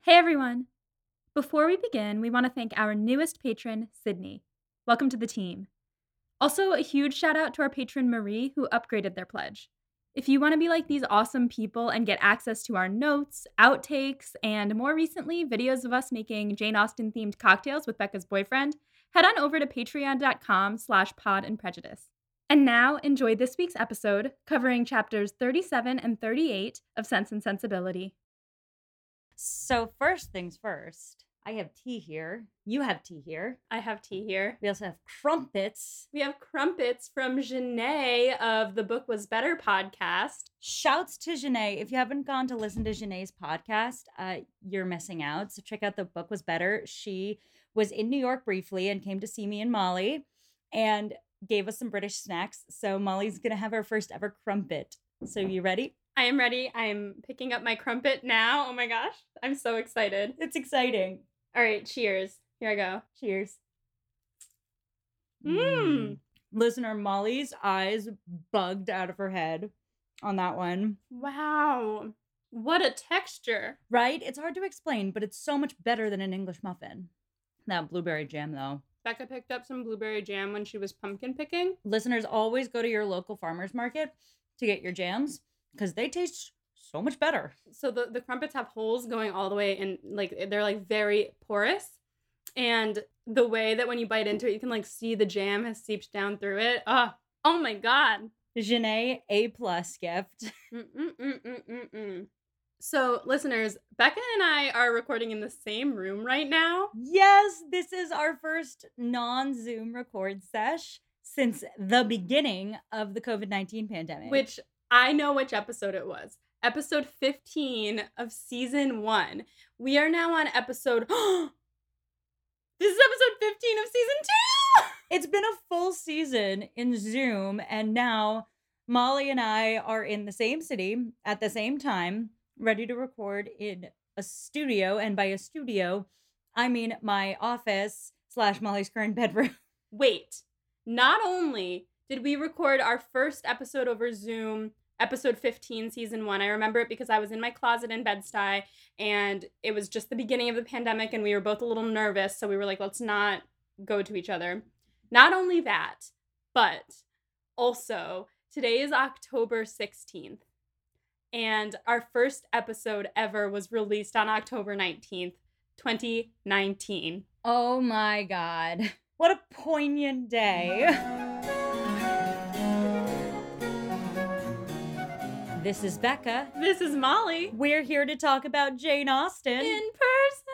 Hey everyone! Before we begin, we want to thank our newest patron, Sydney. Welcome to the team. Also, a huge shout out to our patron, Marie, who upgraded their pledge. If you want to be like these awesome people and get access to our notes, outtakes, and more recently, videos of us making Jane Austen themed cocktails with Becca's boyfriend, head on over to patreon.com/podandprejudice. And now, enjoy this week's episode covering chapters 37 and 38 of Sense and Sensibility. So first things first, I have tea here. You have tea here. I have tea here. We also have crumpets. We have crumpets from Janae of the Book Was Better podcast. Shouts to Janae. If you haven't gone to listen to Janae's podcast, you're missing out. So check out The Book Was Better. She was in New York briefly and came to see me and Molly and gave us some British snacks. So Molly's going to have our first ever crumpet. So you ready? I am ready. I'm picking up my crumpet now. Oh my gosh. I'm so excited. It's exciting. All right. Cheers. Here I go. Cheers. Mmm. Listener, Molly's eyes bugged out of her head on that one. Wow. What a texture. Right? It's hard to explain, but it's so much better than an English muffin. That blueberry jam, though. Becca picked up some blueberry jam when she was pumpkin picking. Listeners, always go to your local farmer's market to get your jams because they taste so much better. So the crumpets have holes going all the way in, like, they're like very porous. And the way that when you bite into it, you can like see the jam has seeped down through it. Oh my God. Janae, A+ gift. So, listeners, Becca and I are recording in the same room right now. Yes, this is our first non-Zoom record sesh since the beginning of the COVID-19 pandemic. Which I know which episode it was. Episode 15 of season 1. We are now on episode... This is episode 15 of season 2! It's been a full season in Zoom, and now Molly and I are in the same city at the same time, ready to record in a studio. And by a studio, I mean my office / Molly's current bedroom. Wait, not only did we record our first episode over Zoom, episode 15, season 1. I remember it because I was in my closet in Bed-Stuy, and it was just the beginning of the pandemic, and we were both a little nervous, so we were like, let's not go to each other. Not only that, but also, today is October 16th, and our first episode ever was released on October 19th, 2019. Oh my God. What a poignant day. This is Becca. This is Molly. We're here to talk about Jane Austen. In person.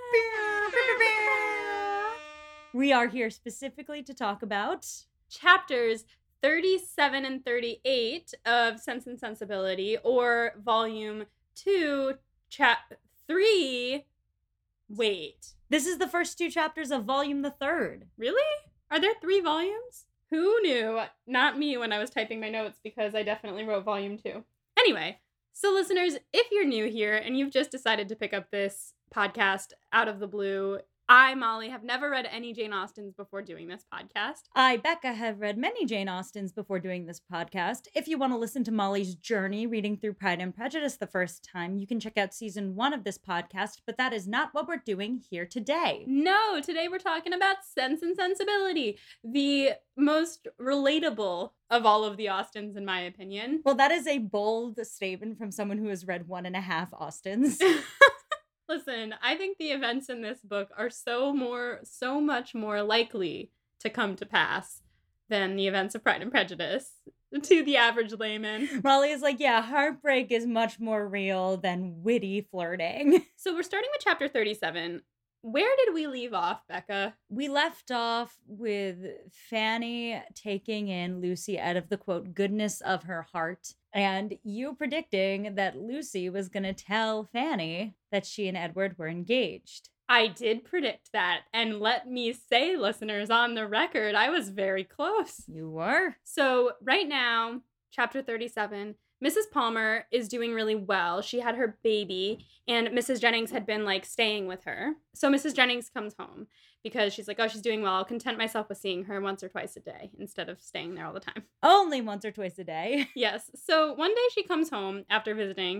We are here specifically to talk about chapters 37 and 38 of Sense and Sensibility, or volume 2, chapter 3. Wait. This is the first 2 chapters of volume the 3rd. Really? Are there 3 volumes? Who knew? Not me when I was typing my notes, because I definitely wrote volume 2. Anyway, so listeners, if you're new here and you've just decided to pick up this podcast out of the blue, I, Molly, have never read any Jane Austens before doing this podcast. I, Becca, have read many Jane Austens before doing this podcast. If you want to listen to Molly's journey reading through Pride and Prejudice the first time, you can check out season 1 of this podcast, but that is not what we're doing here today. No, today we're talking about Sense and Sensibility, the most relatable of all of the Austens, in my opinion. Well, that is a bold statement from someone who has read 1.5 Austens. Listen, I think the events in this book are so much more likely to come to pass than the events of Pride and Prejudice to the average layman. Molly is like, yeah, heartbreak is much more real than witty flirting. So we're starting with chapter 37. Where did we leave off, Becca? We left off with Fanny taking in Lucy out of the, quote, goodness of her heart, and you predicting that Lucy was going to tell Fanny that she and Edward were engaged. I did predict that, and let me say, listeners, on the record, I was very close. You were? So right now, chapter 37, Mrs. Palmer is doing really well. She had her baby, and Mrs. Jennings had been, like, staying with her. So Mrs. Jennings comes home because she's like, oh, she's doing well. I'll content myself with seeing her once or twice a day instead of staying there all the time. Only once or twice a day. Yes. So one day she comes home after visiting,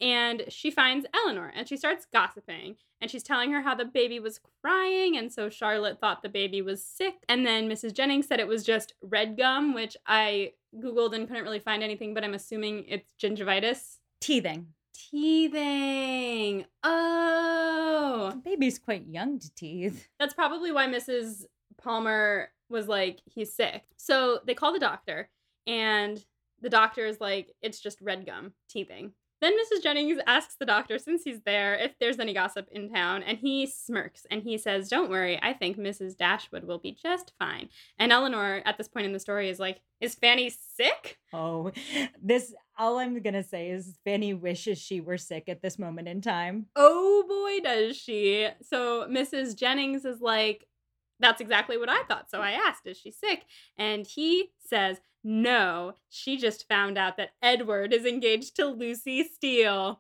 And she finds Eleanor and she starts gossiping. And she's telling her how the baby was crying. And so Charlotte thought the baby was sick. And then Mrs. Jennings said it was just red gum, which I Googled and couldn't really find anything, but I'm assuming it's gingivitis. Teething. Teething. Oh. Baby's quite young to teeth. That's probably why Mrs. Palmer was like, he's sick. So they call the doctor, and the doctor is like, it's just red gum, teething. Then Mrs. Jennings asks the doctor, since he's there, if there's any gossip in town, and he smirks, and he says, don't worry, I think Mrs. Dashwood will be just fine. And Eleanor, at this point in the story, is like, is Fanny sick? Oh, all I'm gonna say is Fanny wishes she were sick at this moment in time. Oh boy, does she. So Mrs. Jennings is like, that's exactly what I thought. So I asked, is she sick? And he says, no, she just found out that Edward is engaged to Lucy Steele.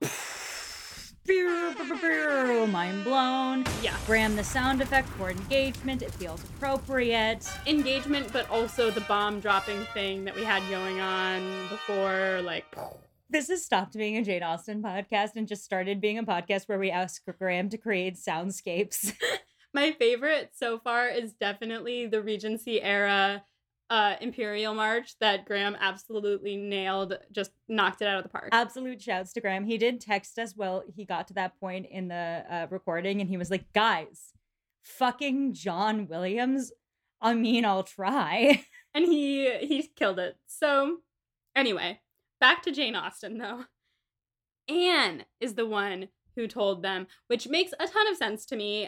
Mind blown. Yeah. Graham, the sound effect for engagement. It feels appropriate. Engagement, but also the bomb dropping thing that we had going on before, like... This has stopped being a Jane Austen podcast and just started being a podcast where we ask Graham to create soundscapes. My favorite so far is definitely the Regency era Imperial March that Graham absolutely nailed, just knocked it out of the park. Absolute shouts to Graham. He did text us while he got to that point in the recording, and he was like, guys, fucking John Williams, I mean, I'll try. And he killed it. So anyway, back to Jane Austen though. Anne is the one who told them, which makes a ton of sense to me.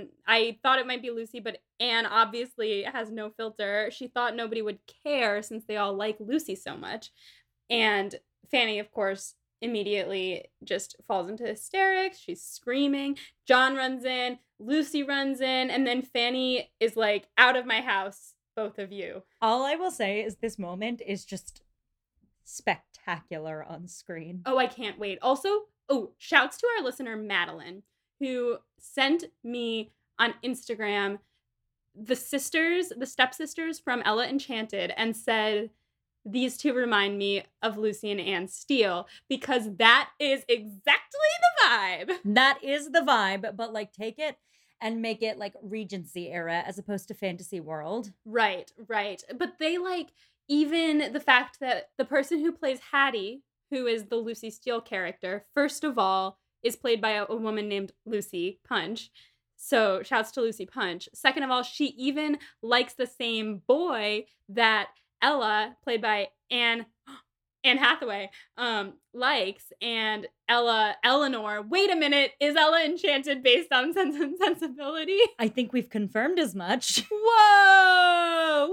I thought it might be Lucy, but Anne obviously has no filter. She thought nobody would care since they all like Lucy so much. And Fanny, of course, immediately just falls into hysterics. She's screaming. John runs in, Lucy runs in, and then Fanny is like, out of my house, both of you. All I will say is this moment is just spectacular on screen. Oh, I can't wait. Also, shouts to our listener, Madeline, who sent me on Instagram the stepsisters from Ella Enchanted, and said, these two remind me of Lucy and Anne Steele, because that is exactly the vibe. That is the vibe, but like take it and make it like Regency era as opposed to Fantasy World. Right. But they like, even the fact that the person who plays Hattie, who is the Lucy Steele character, first of all, is played by a woman named Lucy Punch. So shouts to Lucy Punch. Second of all, she even likes the same boy that Ella, played by Anne Hathaway, likes. And Eleanor, wait a minute, is Ella Enchanted based on Sense and Sensibility? I think we've confirmed as much. Whoa!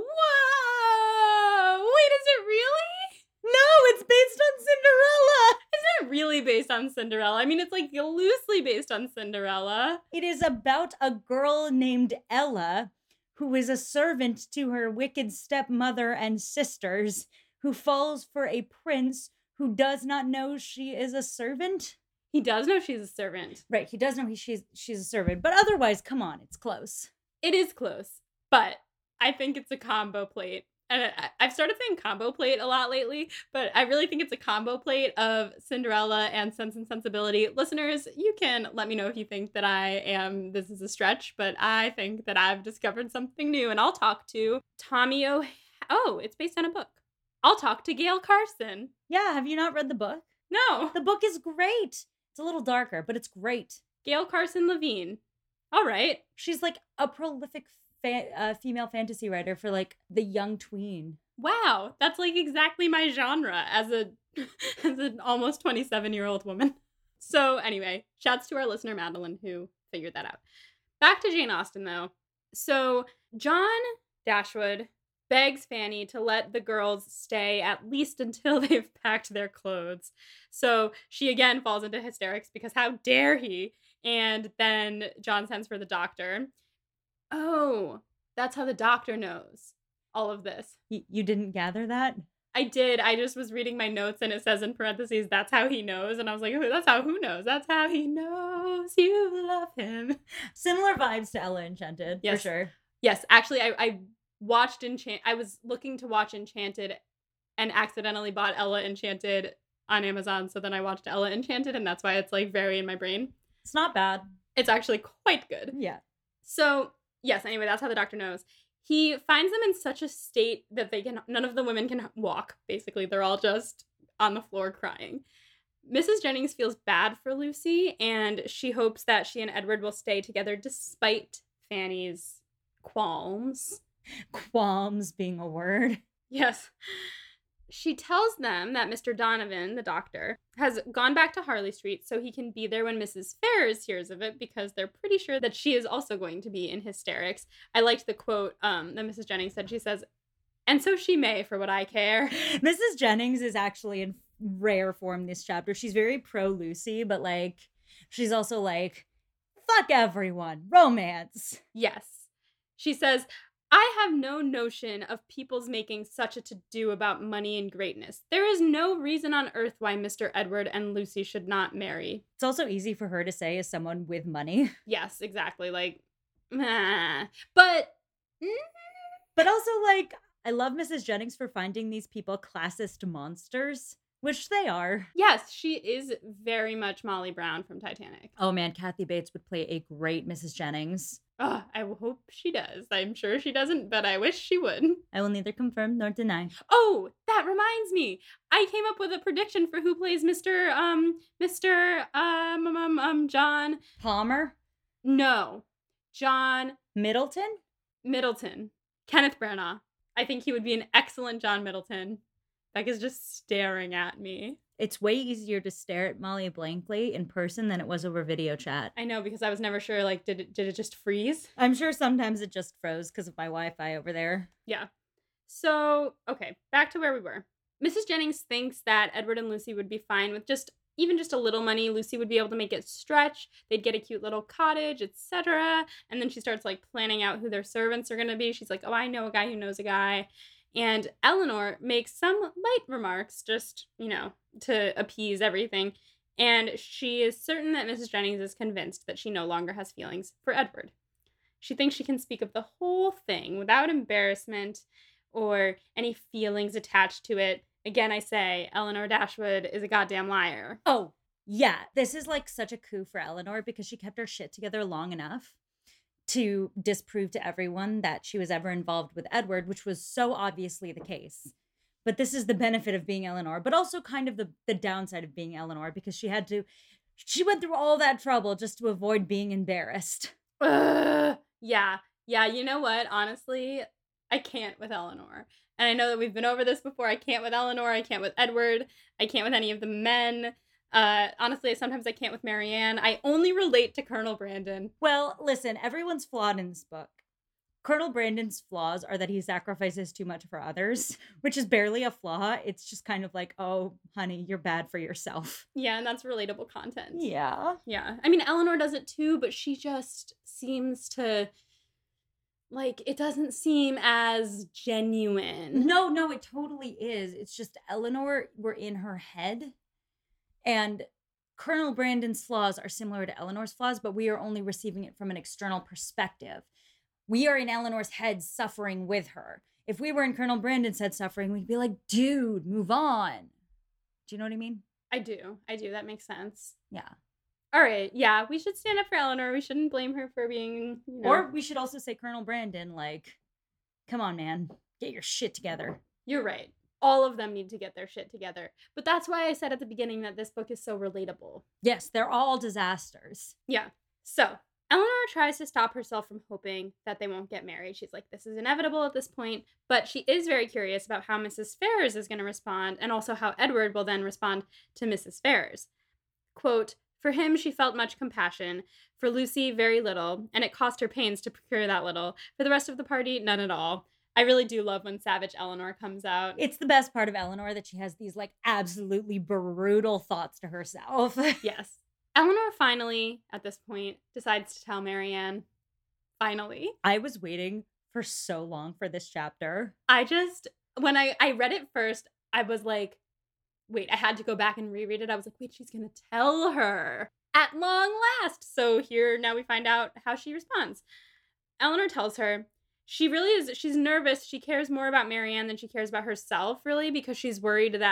Wait, is it really? No, it's based on Cinderella. It's not really based on Cinderella. I mean, it's like loosely based on Cinderella. It is about a girl named Ella who is a servant to her wicked stepmother and sisters, who falls for a prince who does not know she is a servant. He does know she's a servant. Right, he does know she's a servant, but otherwise, come on, it's close. It is close, but I think it's a combo plate. And I've started saying combo plate a lot lately, but I really think it's a combo plate of Cinderella and Sense and Sensibility. Listeners, you can let me know if you think that this is a stretch, but I think that I've discovered something new, and I'll talk to Tommy it's based on a book. I'll talk to Gail Carson. Yeah, have you not read the book? No. The book is great. It's a little darker, but it's great. Gail Carson Levine. All right. She's like a prolific female fantasy writer for like the young tween. Wow, that's like exactly my genre as an almost 27-year-old woman. So anyway, shouts to our listener Madeline who figured that out. Back to Jane Austen though. So John Dashwood begs Fanny to let the girls stay at least until they've packed their clothes. So she again falls into hysterics because how dare he? And then John sends for the doctor. Oh, that's how the doctor knows all of this. You didn't gather that? I did. I just was reading my notes and it says in parentheses, that's how he knows. And I was like, that's how who knows? That's how he knows you love him. Similar vibes to Ella Enchanted, yes. For sure. Yes, actually, I watched I was looking to watch Enchanted and accidentally bought Ella Enchanted on Amazon. So then I watched Ella Enchanted, and that's why it's like very in my brain. It's not bad. It's actually quite good. Yeah. So, yes, anyway, that's how the doctor knows. He finds them in such a state that none of the women can walk, basically. They're all just on the floor crying. Mrs. Jennings feels bad for Lucy, and she hopes that she and Edward will stay together despite Fanny's qualms. Qualms being a word. Yes. She tells them that Mr. Donovan, the doctor, has gone back to Harley Street so he can be there when Mrs. Ferrars hears of it, because they're pretty sure that she is also going to be in hysterics. I liked the quote that Mrs. Jennings said. She says, "And so she may, for what I care." Mrs. Jennings is actually in rare form this chapter. She's very pro Lucy, but like she's also like, fuck everyone, romance. Yes. She says, "I have no notion of people's making such a to-do about money and greatness. There is no reason on earth why Mr. Edward and Lucy should not marry." It's also easy for her to say as someone with money. Yes, exactly. Like, meh. But also, like, I love Mrs. Jennings for finding these people classist monsters, which they are. yes, she is very much Molly Brown from Titanic. Oh man, Kathy Bates would play a great Mrs. Jennings. Oh, I hope she does. I'm sure she doesn't, but I wish she would. I will neither confirm nor deny. Oh, that reminds me. I came up with a prediction for who plays John. Palmer? No. John Middleton? Middleton. Kenneth Branagh. I think he would be an excellent John Middleton. Becca's just staring at me. It's way easier to stare at Molly blankly in person than it was over video chat. I know, because I was never sure, like, did it just freeze? I'm sure sometimes it just froze because of my Wi-Fi over there. Yeah. So, okay, back to where we were. Mrs. Jennings thinks that Edward and Lucy would be fine with even just a little money. Lucy would be able to make it stretch. They'd get a cute little cottage, etc. And then she starts like planning out who their servants are going to be. She's like, "Oh, I know a guy who knows a guy." And Eleanor makes some light remarks just, to appease everything. And she is certain that Mrs. Jennings is convinced that she no longer has feelings for Edward. She thinks she can speak of the whole thing without embarrassment or any feelings attached to it. Again, I say, Eleanor Dashwood is a goddamn liar. Oh, yeah. This is like such a coup for Eleanor because she kept her shit together long enough to disprove to everyone that she was ever involved with Edward, which was so obviously the case. But this is the benefit of being Eleanor, but also kind of the downside of being Eleanor, because she went through all that trouble just to avoid being embarrassed. Yeah. Yeah, you know what? Honestly, I can't with Eleanor. And I know that we've been over this before. I can't with Eleanor. I can't with Edward. I can't with any of the men. Honestly, sometimes I can't with Marianne. I only relate to Colonel Brandon. Well, listen, everyone's flawed in this book. Colonel Brandon's flaws are that he sacrifices too much for others, which is barely a flaw. It's just kind of like, oh, honey, you're bad for yourself. Yeah, and that's relatable content. Yeah. Yeah. I mean, Eleanor does it too, but she just seems to, like, it doesn't seem as genuine. No, it totally is. It's just Eleanor, we're in her head. And Colonel Brandon's flaws are similar to Eleanor's flaws, but we are only receiving it from an external perspective. We are in Eleanor's head suffering with her. If we were in Colonel Brandon's head suffering, we'd be like, dude, move on. Do you know what I mean? I do. That makes sense. Yeah. All right. Yeah, we should stand up for Eleanor. We shouldn't blame her for being, Or we should also say Colonel Brandon, like, come on, man, get your shit together. You're right. All of them need to get their shit together. But that's why I said at the beginning that this book is so relatable. Yes, they're all disasters. Yeah. So, Eleanor tries to stop herself from hoping that they won't get married. She's like, this is inevitable at this point. But she is very curious about how Mrs. Ferrars is going to respond, and also how Edward will then respond to Mrs. Ferrars. Quote, "For him, she felt much compassion. For Lucy, very little, and it cost her pains to procure that little. For the rest of the party, none at all." I really do love when Savage Eleanor comes out. It's the best part of Eleanor that she has these, like, absolutely brutal thoughts to herself. Yes. Eleanor finally, at this point, decides to tell Marianne. Finally. I was waiting for so long for this chapter. When I read it first, I was like, wait, I had to go back and reread it. I was like, wait, she's going to tell her at long last. So here, now we find out how she responds. Eleanor tells her, she really is, she's nervous. She cares more about Marianne than she cares about herself, really, because she's worried that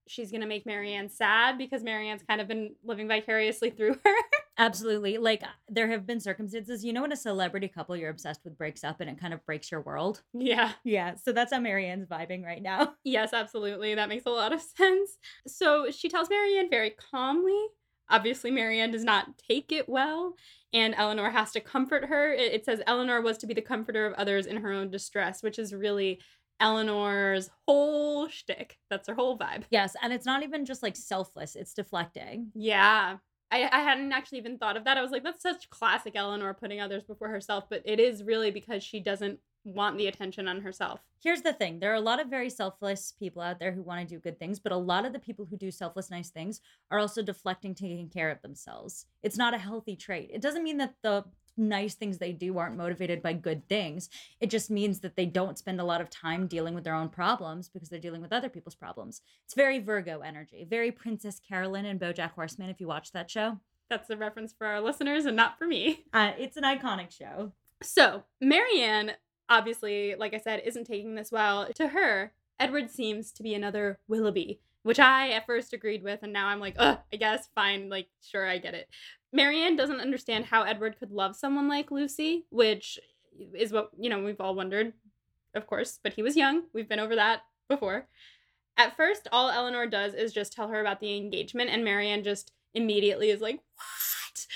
she's going to make Marianne sad because Marianne's kind of been living vicariously through her. Absolutely. Like, there have been circumstances, when a celebrity couple you're obsessed with breaks up and it kind of breaks your world. Yeah. Yeah. So that's how Marianne's vibing right now. Yes, absolutely. That makes a lot of sense. So she tells Marianne very calmly. Obviously, Marianne does not take it well, and Eleanor has to comfort her. It says Eleanor was to be the comforter of others in her own distress, which is really Eleanor's whole shtick. That's her whole vibe. Yes. And it's not even just like selfless, it's deflecting. Yeah. I hadn't actually even thought of that. I was like, that's such classic Eleanor, putting others before herself, but it is really because she doesn't want the attention on herself. Here's the thing. There are a lot of very selfless people out there who want to do good things, but a lot of the people who do selfless, nice things are also deflecting, taking care of themselves. It's not a healthy trait. It doesn't mean that the nice things they do aren't motivated by good things. It just means that they don't spend a lot of time dealing with their own problems because they're dealing with other people's problems. It's very Virgo energy, very Princess Carolyn and BoJack Horseman, if you watch that show. That's a reference for our listeners and not for me. It's an iconic show. So, Marianne, obviously, like I said, isn't taking this well. To her, Edward seems to be another Willoughby, which I at first agreed with, and now I'm like, I guess, fine, like, sure, I get it. Marianne doesn't understand how Edward could love someone like Lucy, which is what, we've all wondered, of course, but he was young. We've been over that before. At first, all Eleanor does is just tell her about the engagement, and Marianne just immediately is like, what?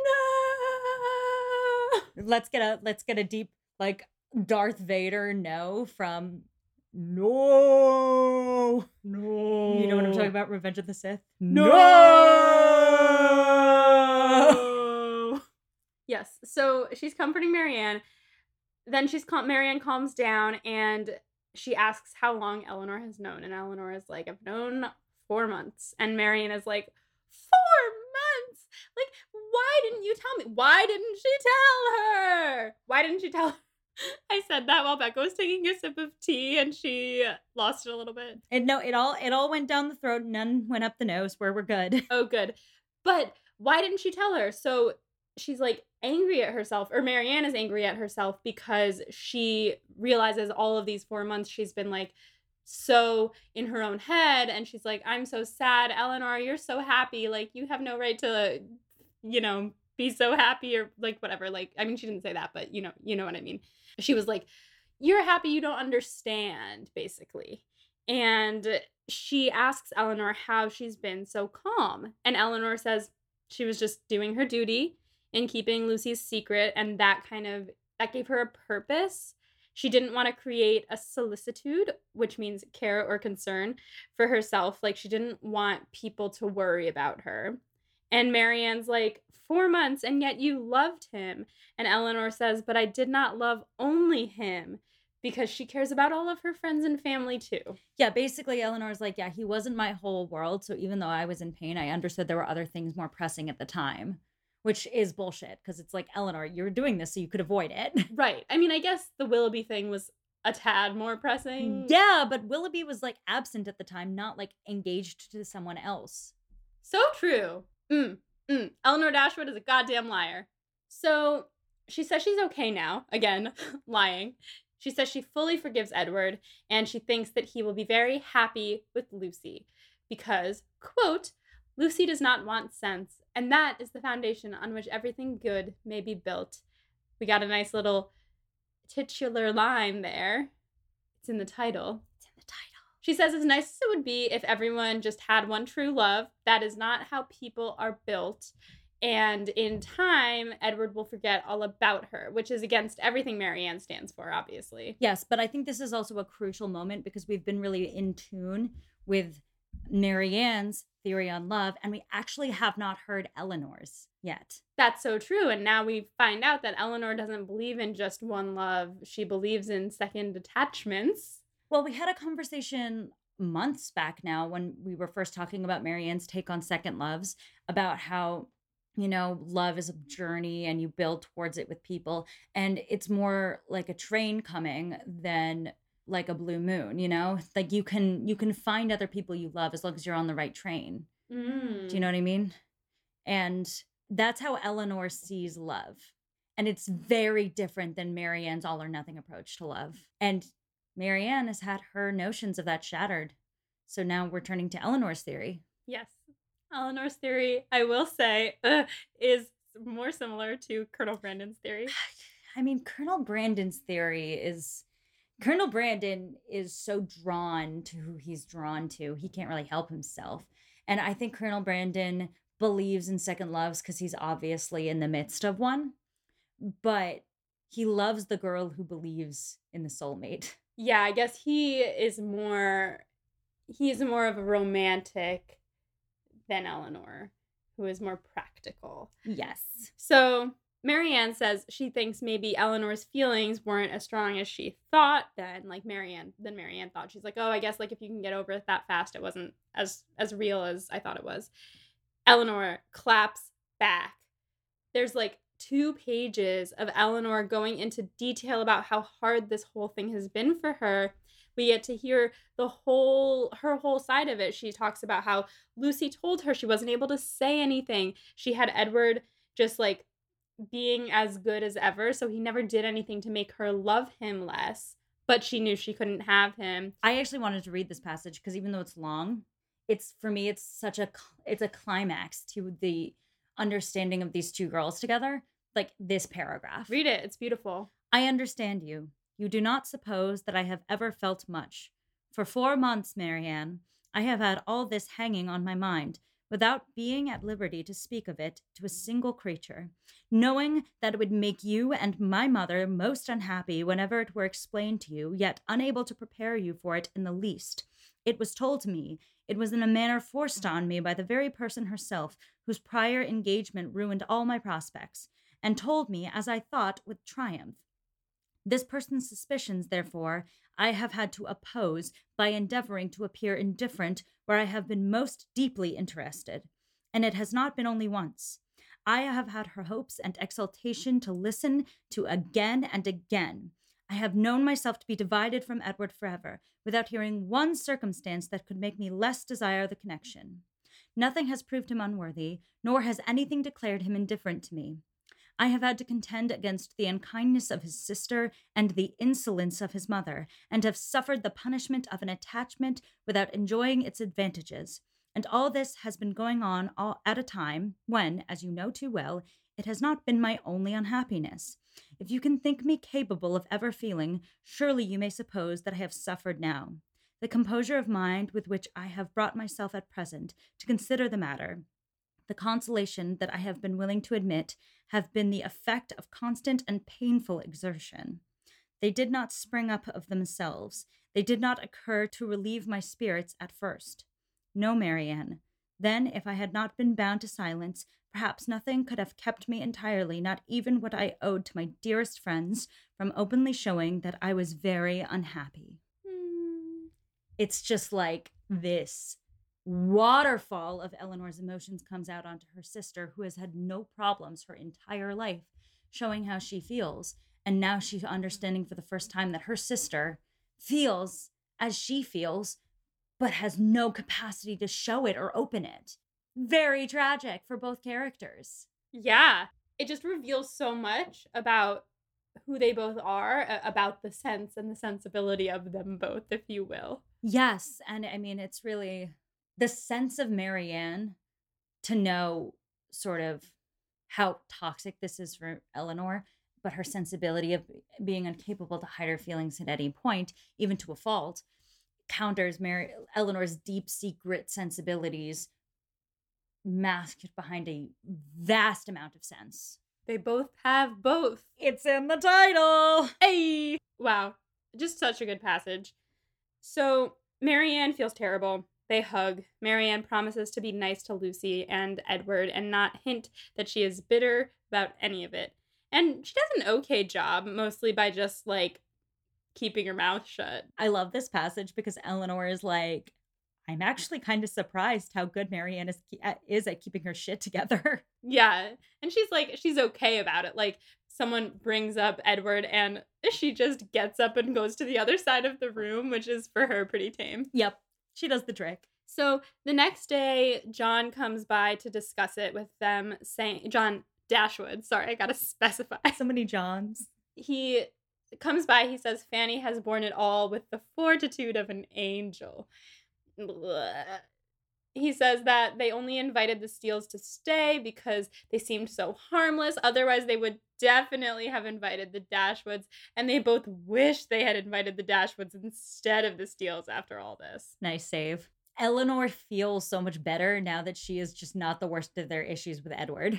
No! Let's get a deep, like, Darth Vader no from no. You know what I'm talking about? Revenge of the Sith? No! Yes. So she's comforting Marianne. Then Marianne calms down and she asks how long Eleanor has known. And Eleanor is like, I've known 4 months. And Marianne is like, 4 months? Like, why didn't you tell me? Why didn't she tell her? Why didn't she tell her? I said that while Becca was taking a sip of tea and she lost it a little bit. It all went down the throat. None went up the nose. We're good. Oh, good. But why didn't she tell her? So she's like angry at herself, or Marianne is angry at herself because she realizes all of these 4 months she's been like so in her own head, and she's like, I'm so sad, Eleanor, you're so happy, like you have no right to be so happy, or like whatever. Like, I mean, she didn't say that, but you know what I mean. She was like, you're happy, you don't understand, basically. And she asks Eleanor how she's been so calm, and Eleanor says she was just doing her duty in keeping Lucy's secret, and that gave her a purpose. She didn't want to create a solicitude, which means care or concern for herself. Like, she didn't want people to worry about her. And Marianne's like, 4 months, and yet you loved him. And Eleanor says, but I did not love only him, because she cares about all of her friends and family too. Yeah, basically Eleanor's like, yeah, he wasn't my whole world. So even though I was in pain, I understood there were other things more pressing at the time. Which is bullshit, because it's like, Eleanor, you were doing this so you could avoid it. Right. I mean, I guess the Willoughby thing was a tad more pressing. Yeah, but Willoughby was like absent at the time, not like engaged to someone else. So true. Eleanor Dashwood is a goddamn liar. So she says she's okay now. Again, lying. She says she fully forgives Edward, and she thinks that he will be very happy with Lucy because, quote, Lucy does not want sense, and that is the foundation on which everything good may be built. We got a nice little titular line there. It's in the title. She says, as nice as it would be if everyone just had one true love, that is not how people are built. And in time, Edward will forget all about her, which is against everything Marianne stands for, obviously. Yes, but I think this is also a crucial moment because we've been really in tune with Marianne's theory on love, and we actually have not heard Eleanor's yet. That's so true. And now we find out that Eleanor doesn't believe in just one love. She believes in second attachments. Well, we had a conversation months back now when we were first talking about Marianne's take on second loves, about how, love is a journey and you build towards it with people. And it's more like a train coming than like a blue moon, like you can find other people you love as long as you're on the right train. Do you know what I mean? And that's how Eleanor sees love. And it's very different than Marianne's all or nothing approach to love. And Marianne has had her notions of that shattered. So now we're turning to Eleanor's theory. Yes. Eleanor's theory, I will say, is more similar to Colonel Brandon's theory. I mean, Colonel Brandon is so drawn to who he's drawn to. He can't really help himself. And I think Colonel Brandon believes in second loves because he's obviously in the midst of one, but he loves the girl who believes in the soulmate. Yeah, I guess he's more of a romantic than Eleanor, who is more practical. Yes. So Marianne says she thinks maybe Eleanor's feelings weren't as strong as she thought then, like Marianne thought. She's like, oh, I guess like if you can get over it that fast, it wasn't as real as I thought it was. Eleanor claps back. There's like 2 pages of Eleanor going into detail about how hard this whole thing has been for her. We get to hear her whole side of it. She talks about how Lucy told her she wasn't able to say anything. She had Edward just like being as good as ever, so he never did anything to make her love him less, but she knew she couldn't have him. I actually wanted to read this passage because even though it's long, it's a climax to the understanding of these 2 girls together, like this paragraph. Read it. It's beautiful. I understand you. You do not suppose that I have ever felt much. For 4 months, Marianne, I have had all this hanging on my mind, without being at liberty to speak of it to a single creature, knowing that it would make you and my mother most unhappy whenever it were explained to you, yet unable to prepare you for it in the least. It was told to me, it was in a manner forced on me by the very person herself, whose prior engagement ruined all my prospects, and told me, as I thought, with triumph. This person's suspicions, therefore, I have had to oppose by endeavoring to appear indifferent where I have been most deeply interested. And it has not been only once. I have had her hopes and exultation to listen to again and again. I have known myself to be divided from Edward forever, without hearing one circumstance that could make me less desire the connection. Nothing has proved him unworthy, nor has anything declared him indifferent to me. I have had to contend against the unkindness of his sister and the insolence of his mother, and have suffered the punishment of an attachment without enjoying its advantages. And all this has been going on all at a time when, as you know too well, it has not been my only unhappiness. If you can think me capable of ever feeling, surely you may suppose that I have suffered now. The composure of mind with which I have brought myself at present to consider the matter, the consolation that I have been willing to admit, have been the effect of constant and painful exertion. They did not spring up of themselves. They did not occur to relieve my spirits at first. No, Marianne. Then, if I had not been bound to silence, perhaps nothing could have kept me entirely, not even what I owed to my dearest friends, from openly showing that I was very unhappy. It's just like this waterfall of Eleanor's emotions comes out onto her sister, who has had no problems her entire life showing how she feels. And now she's understanding for the first time that her sister feels as she feels, but has no capacity to show it or open it. Very tragic for both characters. Yeah. It just reveals so much about who they both are, about the sense and the sensibility of them both, if you will. Yes. And I mean, it's really the sense of Marianne to know sort of how toxic this is for Eleanor, but her sensibility of being incapable to hide her feelings at any point, even to a fault, counters Eleanor's deep secret sensibilities masked behind a vast amount of sense. They both have both. It's in the title. Hey! Wow. Just such a good passage. So Marianne feels terrible. They hug. Marianne promises to be nice to Lucy and Edward and not hint that she is bitter about any of it. And she does an okay job, mostly by just, like, keeping her mouth shut. I love this passage because Eleanor is like, I'm actually kind of surprised how good Marianne is at keeping her shit together. Yeah. And she's like, she's okay about it. Like, someone brings up Edward and she just gets up and goes to the other side of the room, which is for her pretty tame. Yep. She does the trick. So the next day, John comes by to discuss it with them, saying, John Dashwood, sorry, I gotta specify. So many Johns. He comes by, he says, Fanny has borne it all with the fortitude of an angel. he says that they only invited the Steels to stay because they seemed so harmless. Otherwise, they would definitely have invited the Dashwoods, and they both wish they had invited the Dashwoods instead of the Steels after all this. Nice save. Eleanor feels so much better now that she is just not the worst of their issues with Edward.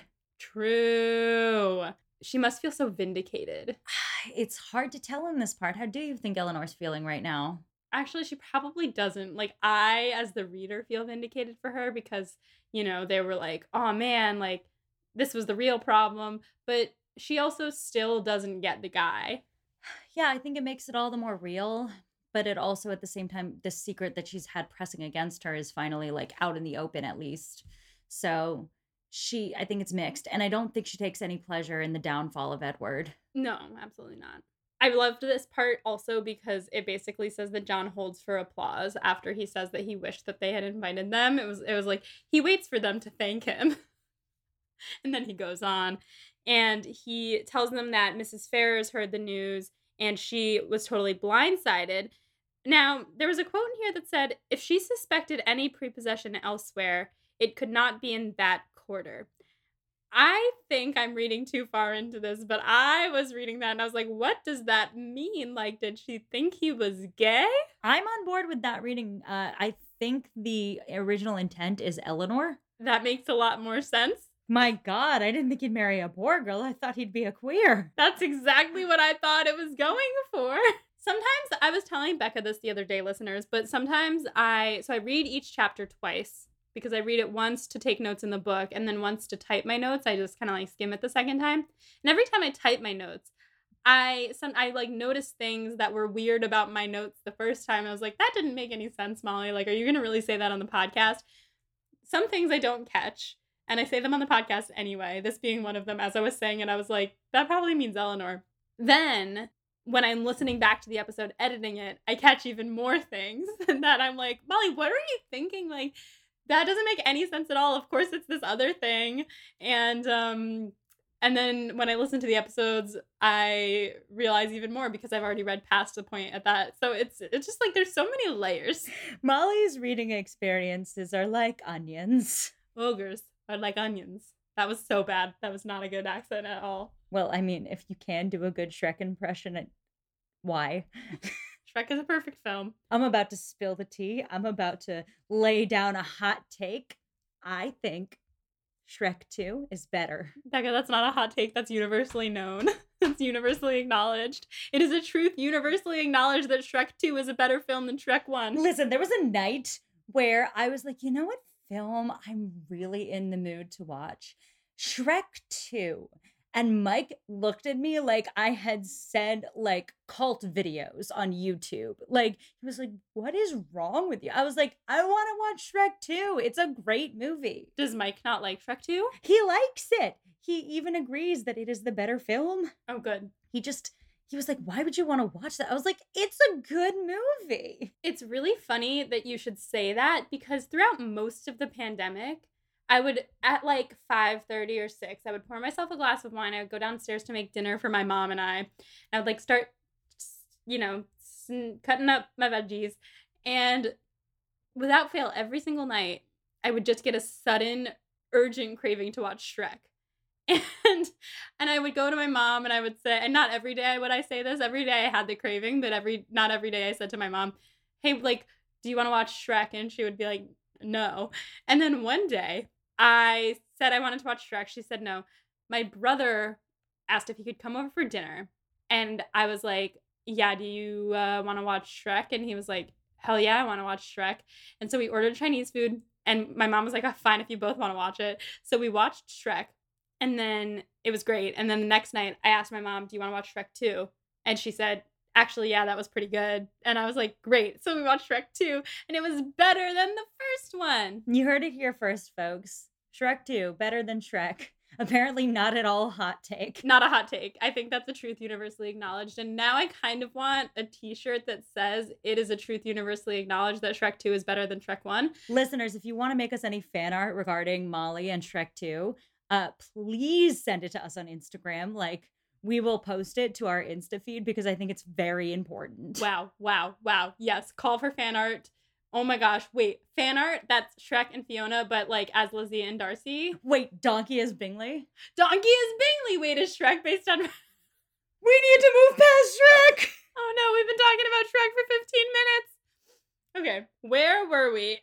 True. She must feel so vindicated. It's hard to tell in this part. How do you think Eleanor's feeling right now? Actually, she probably doesn't. Like, I, as the reader, feel vindicated for her because, they were like, oh man, like, this was the real problem. But she also still doesn't get the guy. Yeah, I think it makes it all the more real. But it also, at the same time, the secret that she's had pressing against her is finally, like, out in the open, at least. So I think it's mixed. And I don't think she takes any pleasure in the downfall of Edward. No, absolutely not. I loved this part also because it basically says that John holds for applause after he says that he wished that they had invited them. It was like he waits for them to thank him. And then he goes on and he tells them that Mrs. Ferrars heard the news and she was totally blindsided. Now, there was a quote in here that said, if she suspected any prepossession elsewhere, it could not be in that quarter. I think I'm reading too far into this, but I was reading that and I was like, what does that mean? Like, did she think he was gay? I'm on board with that reading. I think the original intent is Eleanor. That makes a lot more sense. My God, I didn't think he'd marry a poor girl. I thought he'd be a queer. That's exactly what I thought it was going for. Sometimes, I was telling Becca this the other day, listeners, but sometimes I read each chapter twice because I read it once to take notes in the book and then once to type my notes. I just kind of like skim it the second time. And every time I type my notes, I like noticed things that were weird about my notes the first time. I was like, that didn't make any sense, Molly. Like, are you going to really say that on the podcast? Some things I don't catch. And I say them on the podcast anyway, this being one of them. As I was saying it, I was like, that probably means Eleanor. Then, when I'm listening back to the episode, editing it, I catch even more things that I'm like, Molly, what are you thinking? Like, that doesn't make any sense at all. Of course, it's this other thing. And then when I listen to the episodes, I realize even more because I've already read past the point at that. So it's just like there's so many layers. Molly's reading experiences are like onions. Ogres are like onions. That was so bad. That was not a good accent at all. Well, I mean, if you can do a good Shrek impression, why? Shrek is a perfect film. I'm about to spill the tea. I'm about to lay down a hot take. I think Shrek 2 is better. Becca, that's not a hot take. That's universally known. It's universally acknowledged. It is a truth universally acknowledged that Shrek 2 is a better film than Shrek 1. Listen, there was a night where I was like, you know what film I'm really in the mood to watch? Shrek 2. And Mike looked at me like I had said like cult videos on YouTube. Like, he was like, what is wrong with you? I was like, I want to watch Shrek 2. It's a great movie. Does Mike not like Shrek 2? He likes it. He even agrees that it is the better film. Oh, good. He was like, why would you want to watch that? I was like, it's a good movie. It's really funny that you should say that because throughout most of the pandemic, I would, at like 5:30 or 6, I would pour myself a glass of wine. I would go downstairs to make dinner for my mom and I. I would like start, cutting up my veggies. And without fail, every single night, I would just get a sudden, urgent craving to watch Shrek. And I would go to my mom and I would say, and not every day would I say this. Every day I had the craving, but not every day I said to my mom, hey, like, do you want to watch Shrek? And she would be like, no. And then one day I said I wanted to watch Shrek. She said no. My brother asked if he could come over for dinner. And I was like, yeah, do you want to watch Shrek? And he was like, hell yeah, I want to watch Shrek. And so we ordered Chinese food. And my mom was like, oh, fine, if you both want to watch it. So we watched Shrek. And then it was great. And then the next night I asked my mom, do you want to watch Shrek 2? And she said, actually, yeah, that was pretty good. And I was like, great. So we watched Shrek 2, and it was better than the first one. You heard it here first, folks. Shrek 2, better than Shrek. Apparently not at all hot take. Not a hot take. I think that's a truth universally acknowledged. And now I kind of want a t-shirt that says it is a truth universally acknowledged that Shrek 2 is better than Shrek 1. Listeners, if you want to make us any fan art regarding Molly and Shrek 2, please send it to us on Instagram. Like, we will post it to our Insta feed because I think it's very important. Wow. Yes. Call for fan art Oh my gosh, wait, fan art, that's Shrek and Fiona, but like as Lizzie and Darcy. Wait, Donkey is Bingley? Donkey is Bingley. Wait, is Shrek based on... We need to move past Shrek! Oh no, we've been talking about Shrek for 15 minutes. Okay, where were we?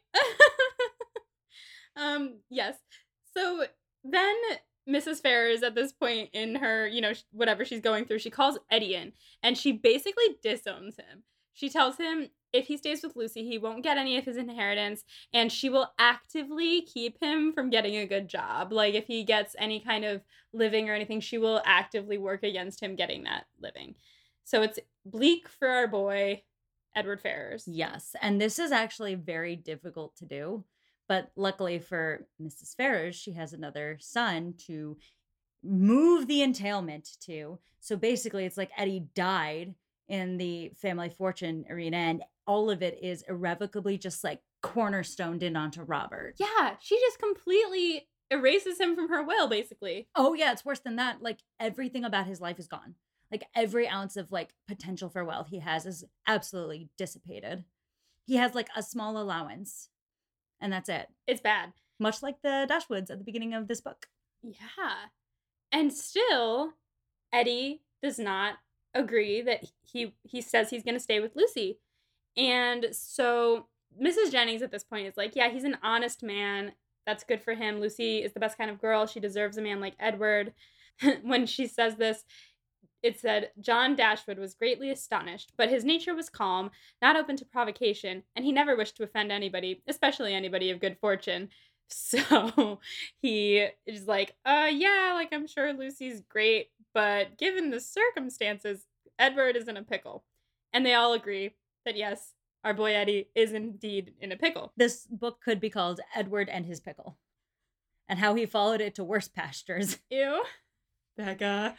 Yes. So then Mrs. Ferrers at this point in her, whatever she's going through, she calls Eddie in and she basically disowns him. She tells him if he stays with Lucy, he won't get any of his inheritance and she will actively keep him from getting a good job. Like if he gets any kind of living or anything, she will actively work against him getting that living. So it's bleak for our boy, Edward Ferrers. Yes, and this is actually very difficult to do. But luckily for Mrs. Ferrers, she has another son to move the entailment to. So basically, it's like Eddie died in the family fortune arena, and all of it is irrevocably just like cornerstoned in onto Robert. Yeah, she just completely erases him from her will, basically. Oh, yeah, it's worse than that. Like everything about his life is gone. Like every ounce of like potential for wealth he has is absolutely dissipated. He has like a small allowance. And that's it. It's bad. Much like the Dashwoods at the beginning of this book. Yeah. And still, Eddie does not agree that he says he's going to stay with Lucy. And so Mrs. Jennings at this point is like, yeah, he's an honest man. That's good for him. Lucy is the best kind of girl. She deserves a man like Edward. When she says this, it said, John Dashwood was greatly astonished, but his nature was calm, not open to provocation, and he never wished to offend anybody, especially anybody of good fortune. So he is like, yeah, like I'm sure Lucy's great, but given the circumstances, Edward is in a pickle. And they all agree that yes, our boy Eddie is indeed in a pickle. This book could be called Edward and His Pickle, and how he followed it to worse pastures. Ew. Becca.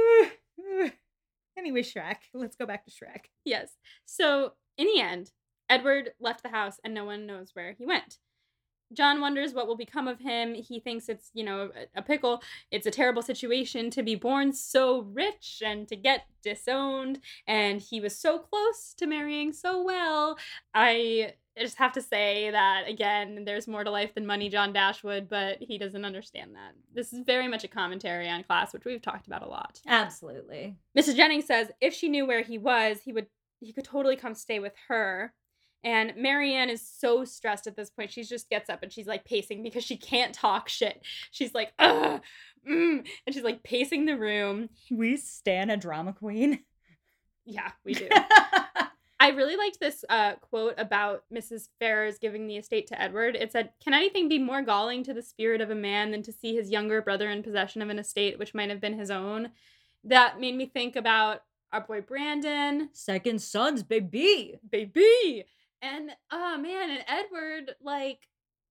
Anyway, Shrek. Let's go back to Shrek. Yes. So, in the end, Edward left the house and no one knows where he went. John wonders what will become of him. He thinks it's, a pickle. It's a terrible situation to be born so rich and to get disowned. And he was so close to marrying so well. I just have to say that, again, there's more to life than money, John Dashwood, but he doesn't understand that. This is very much a commentary on class, which we've talked about a lot. Absolutely. Mrs. Jennings says if she knew where he was, he could totally come stay with her. And Marianne is so stressed at this point. She just gets up and she's like pacing because she can't talk shit. She's like, ugh, and she's like pacing the room. We stan a drama queen. Yeah, we do. I really liked this quote about Mrs. Ferrers giving the estate to Edward. It said, can anything be more galling to the spirit of a man than to see his younger brother in possession of an estate which might have been his own? That made me think about our boy Brandon. Second sons, baby. Baby. And, oh man, and Edward, like,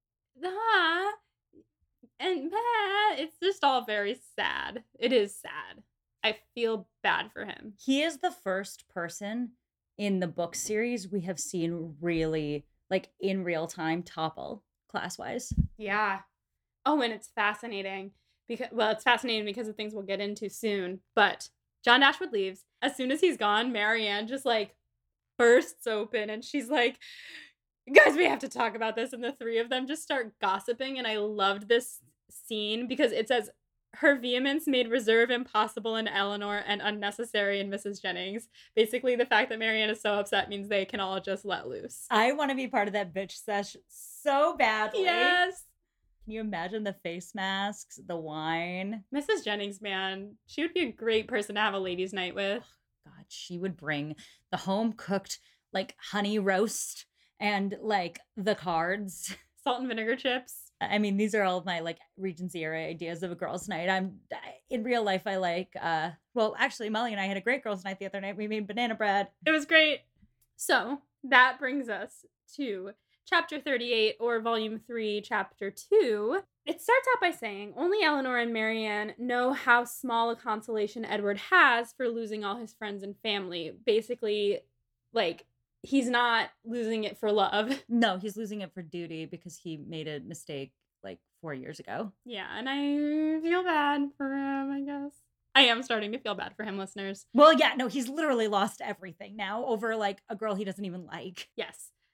it's just all very sad. It is sad. I feel bad for him. He is the first person in the book series we have seen really, like, in real time topple class-wise. Yeah. Oh, and it's fascinating. It's fascinating because of things we'll get into soon. But John Dashwood leaves. As soon as he's gone, Marianne just, like, bursts open and she's like, guys, we have to talk about this. And the three of them just start gossiping. And I loved this scene because it says her vehemence made reserve impossible in Eleanor and unnecessary in Mrs. Jennings. Basically, the fact that Marianne is so upset means they can all just let loose. I want to be part of that bitch sesh so badly. Yes. Can you imagine the face masks, the wine? Mrs. Jennings, man, she would be a great person to have a ladies' night with. God, she would bring the home cooked like honey roast and like the cards. Salt and vinegar chips. I mean, these are all of my like Regency era ideas of a girls' night. In real life, I like, actually, Molly and I had a great girls' night the other night. We made banana bread. It was great. So that brings us to Chapter 38, or Volume 3, Chapter 2. It starts out by saying, only Eleanor and Marianne know how small a consolation Edward has for losing all his friends and family. Basically, like, he's not losing it for love. No, he's losing it for duty because he made a mistake like 4 years ago. Yeah, and I feel bad for him, I guess. I am starting to feel bad for him, listeners. Well, yeah, no, he's literally lost everything now over like a girl he doesn't even like. Yes.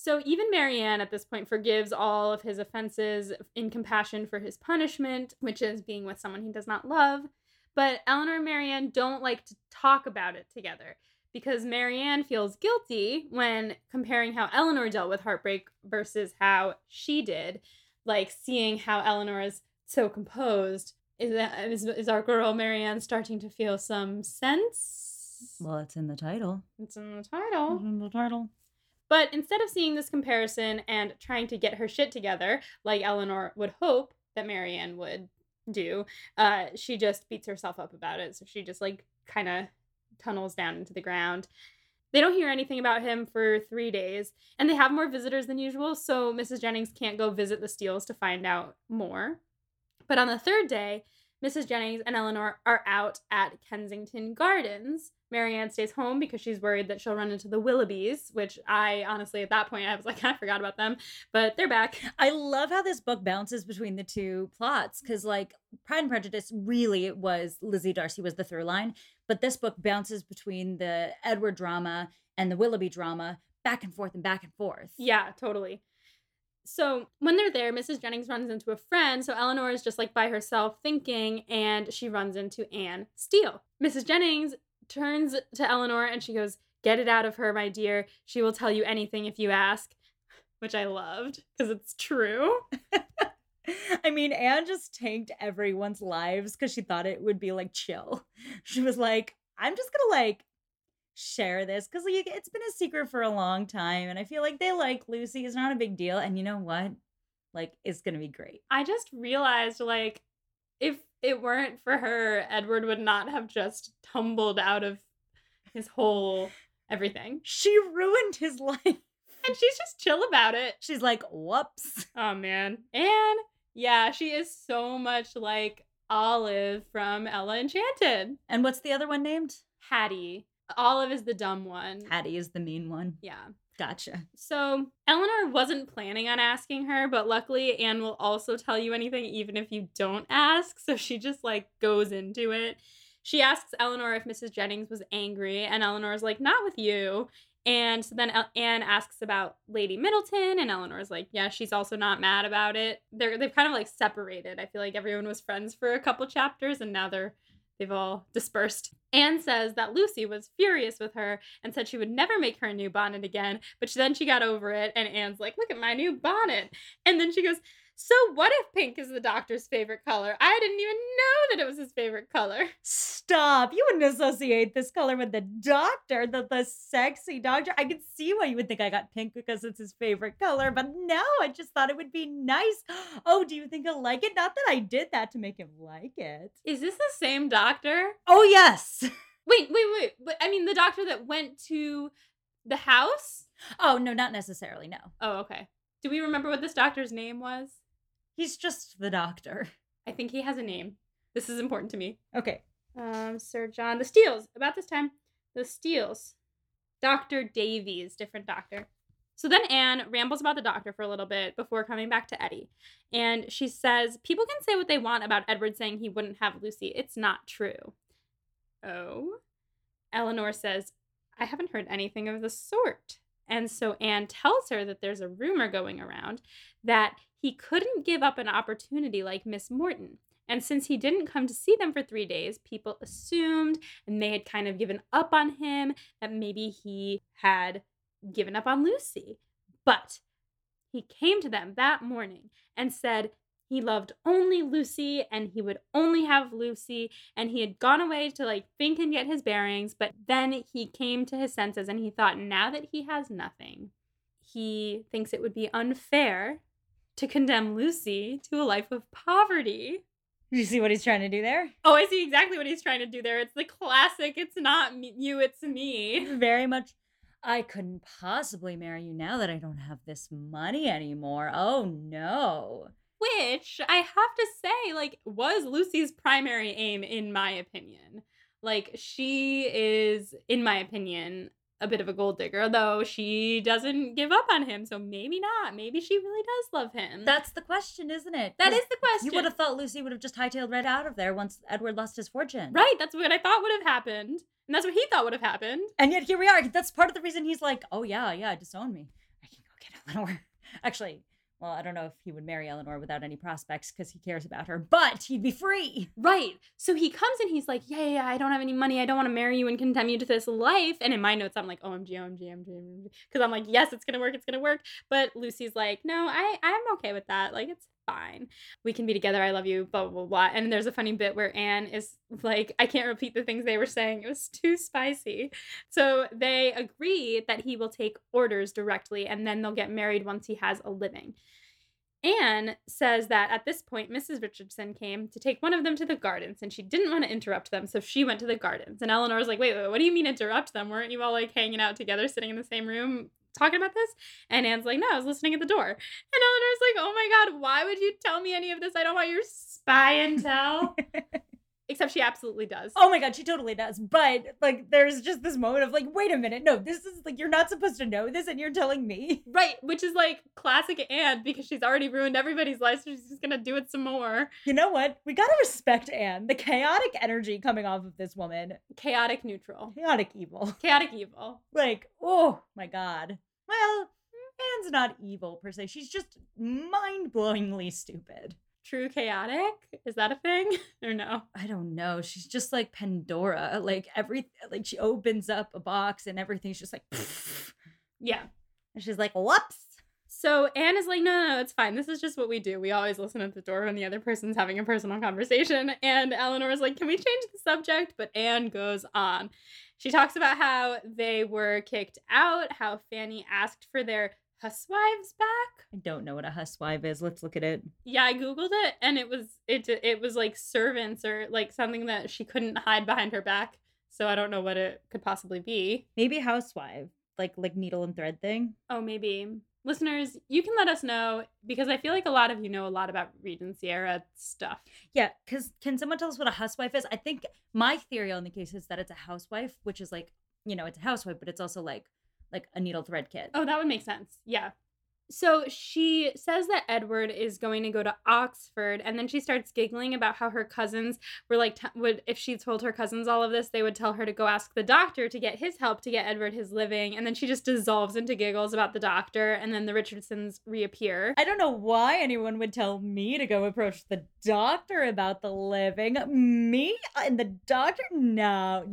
So even Marianne at this point forgives all of his offenses in compassion for his punishment, which is being with someone he does not love. But Eleanor and Marianne don't like to talk about it together because Marianne feels guilty when comparing how Eleanor dealt with heartbreak versus how she did. Like seeing how Eleanor is so composed. Is our girl Marianne starting to feel some sense? Well, it's in the title. It's in the title. It's in the title. But instead of seeing this comparison and trying to get her shit together, like Eleanor would hope that Marianne would do, she just beats herself up about it. So she just like kind of tunnels down into the ground. They don't hear anything about him for 3 days, and they have more visitors than usual, so Mrs. Jennings can't go visit the Steeles to find out more. But on the 3rd day, Mrs. Jennings and Eleanor are out at Kensington Gardens. Marianne stays home because she's worried that she'll run into the Willoughbys, which I honestly, at that point, I was like, I forgot about them, but they're back. I love how this book bounces between the two plots because, like, Pride and Prejudice really was Lizzie Darcy was the through line, but this book bounces between the Edward drama and the Willoughby drama back and forth and back and forth. Yeah, totally. So when they're there, Mrs. Jennings runs into a friend. So Eleanor is just like by herself thinking, and she runs into Anne Steele. Mrs. Jennings turns to Eleanor and she goes, "Get it out of her, my dear. She will tell you anything if you ask," which I loved because it's true. I mean, Anne just tanked everyone's lives because she thought it would be like chill. She was like, I'm just gonna like share this because like, it's been a secret for a long time and I feel like they like Lucy. It's not a big deal, and you know what, like it's gonna be great. I just realized, like, if it weren't for her, Edward would not have just tumbled out of his whole everything. She ruined his life and she's just chill about it. She's like, whoops. Oh man. And yeah, she is so much like Olive from Ella Enchanted. And what's the other one named? Hattie. Olive is the dumb one. Hattie is the mean one. Yeah. Gotcha. So Eleanor wasn't planning on asking her, but luckily Anne will also tell you anything even if you don't ask. So she just like goes into it. She asks Eleanor if Mrs. Jennings was angry, and Eleanor's like, not with you. And so then Anne asks about Lady Middleton, and Eleanor's like, yeah, she's also not mad about it. They've kind of like separated. I feel like everyone was friends for a couple chapters, and now they've all dispersed. Anne says that Lucy was furious with her and said she would never make her a new bonnet again, but then she got over it, and Anne's like, look at my new bonnet. And then she goes, so what if pink is the doctor's favorite color? I didn't even know that it was his favorite color. Stop. You wouldn't associate this color with the doctor, the sexy doctor. I could see why you would think I got pink because it's his favorite color, but no, I just thought it would be nice. Oh, do you think he'll like it? Not that I did that to make him like it. Is this the same doctor? Oh, yes. Wait. But I mean, the doctor that went to the house? Oh, no, not necessarily, no. Oh, okay. Do we remember what this doctor's name was? He's just the doctor. I think he has a name. This is important to me. Okay. Sir John. The Steeles. About this time. The Steeles. Dr. Davies. Different doctor. So then Anne rambles about the doctor for a little bit before coming back to Eddie. And she says, people can say what they want about Edward saying he wouldn't have Lucy. It's not true. Oh? Eleanor says, I haven't heard anything of the sort. And so Anne tells her that there's a rumor going around that he couldn't give up an opportunity like Miss Morton. And since he didn't come to see them for 3 days, people assumed, and they had kind of given up on him, that maybe he had given up on Lucy. But he came to them that morning and said he loved only Lucy and he would only have Lucy, and he had gone away to like think and get his bearings, but then he came to his senses and he thought now that he has nothing, he thinks it would be unfair to condemn Lucy to a life of poverty. You see what he's trying to do there? Oh, I see exactly what he's trying to do there. It's the classic, it's not you, it's me. Very much, I couldn't possibly marry you now that I don't have this money anymore. Oh, no. Which, I have to say, like, was Lucy's primary aim, in my opinion. Like, she is, in my opinion, a bit of a gold digger, though she doesn't give up on him, so maybe not. Maybe she really does love him. That's the question, isn't it? That is the question. You would have thought Lucy would have just hightailed right out of there once Edward lost his fortune. Right, that's what I thought would have happened. And that's what he thought would have happened. And yet here we are. That's part of the reason he's like, oh yeah, disown me. I can go get Eleanor. Actually, well, I don't know if he would marry Eleanor without any prospects because he cares about her, but he'd be free. Right. So he comes and he's like, yeah, I don't have any money. I don't want to marry you and condemn you to this life. And in my notes, I'm like, OMG, OMG, OMG, OMG. Because I'm like, yes, it's going to work. It's going to work. But Lucy's like, no, I'm okay with that. Like, it's fine. We can be together. I love you, blah, blah, blah, blah. And there's a funny bit where Anne is like, I can't repeat the things they were saying. It was too spicy. So they agree that he will take orders directly and then they'll get married once he has a living. Anne says that at this point, Mrs. Richardson came to take one of them to the gardens, and she didn't want to interrupt them, so she went to the gardens. And Eleanor's like, wait, what do you mean interrupt them? Weren't you all, like, hanging out together, sitting in the same room, talking about this? And Anne's like, no, I was listening at the door. And Eleanor's like, oh my God, why would you tell me any of this? I don't want your spy intel. Except she absolutely does. Oh my God, she totally does. But like, there's just this moment of like, wait a minute, no, this is like, you're not supposed to know this and you're telling me. Right, which is like classic Anne because she's already ruined everybody's life, so she's just gonna do it some more. You know what? We gotta respect Anne. The chaotic energy coming off of this woman. Chaotic neutral. Chaotic evil. Chaotic evil. Like, oh my God. Well, Anne's not evil per se. She's just mind-blowingly stupid. True chaotic? Is that a thing? Or no? I don't know. She's just like Pandora. Like she opens up a box and everything's just like, pfft. Yeah. And she's like, whoops. So Anne is like, no, it's fine. This is just what we do. We always listen at the door when the other person's having a personal conversation. And Eleanor is like, can we change the subject? But Anne goes on. She talks about how they were kicked out, how Fanny asked for their huswives back. I don't know what a huswife is. Let's look at it. Yeah, I googled it and it was like servants or like something that she couldn't hide behind her back. So I don't know what it could possibly be. Maybe housewife, like needle and thread thing. Oh, maybe. Listeners, you can let us know because I feel like a lot of you know a lot about Regency era stuff. Yeah, because can someone tell us what a housewife is? I think my theory on the case is that it's a housewife, which is like, you know, it's a housewife, but it's also like a needle thread kit. Oh, that would make sense. Yeah. So she says that Edward is going to go to Oxford, and then she starts giggling about how her cousins were like, if she told her cousins all of this, they would tell her to go ask the doctor to get his help to get Edward his living, and then she just dissolves into giggles about the doctor, and then the Richardsons reappear. I don't know why anyone would tell me to go approach the doctor about the living. Me and the doctor? No.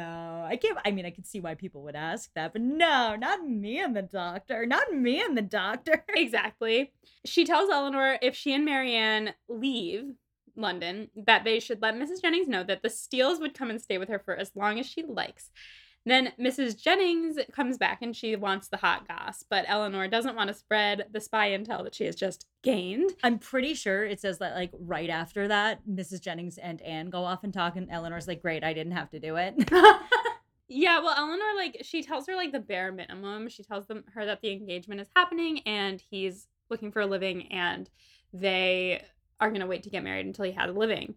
I could see why people would ask that, but no, not me and the doctor. Not me and the doctor. Exactly. She tells Eleanor if she and Marianne leave London, that they should let Mrs. Jennings know that the Steeles would come and stay with her for as long as she likes. Then Mrs. Jennings comes back and she wants the hot goss, but Eleanor doesn't want to spread the spy intel that she has just gained. I'm pretty sure it says that like right after that, Mrs. Jennings and Anne go off and talk, and Eleanor's like, great, I didn't have to do it. Yeah, well, Eleanor, like, she tells her, like, the bare minimum. She tells her that the engagement is happening and he's looking for a living and they are going to wait to get married until he has a living.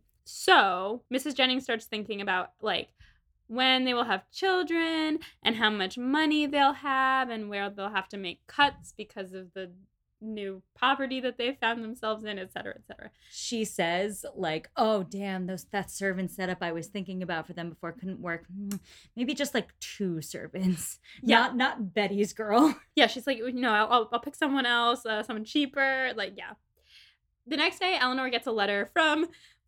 So Mrs. Jennings starts thinking about, like, when they will have children and how much money they'll have and where they'll have to make cuts because of the new poverty that they found themselves in, etc., etc. She says, like, oh, damn, that servant setup I was thinking about for them before couldn't work. Maybe just like 2 servants. Yeah. Not Betty's girl. Yeah, she's like, you know, I'll pick someone else, someone cheaper. Like, yeah. The next day, Eleanor gets a letter from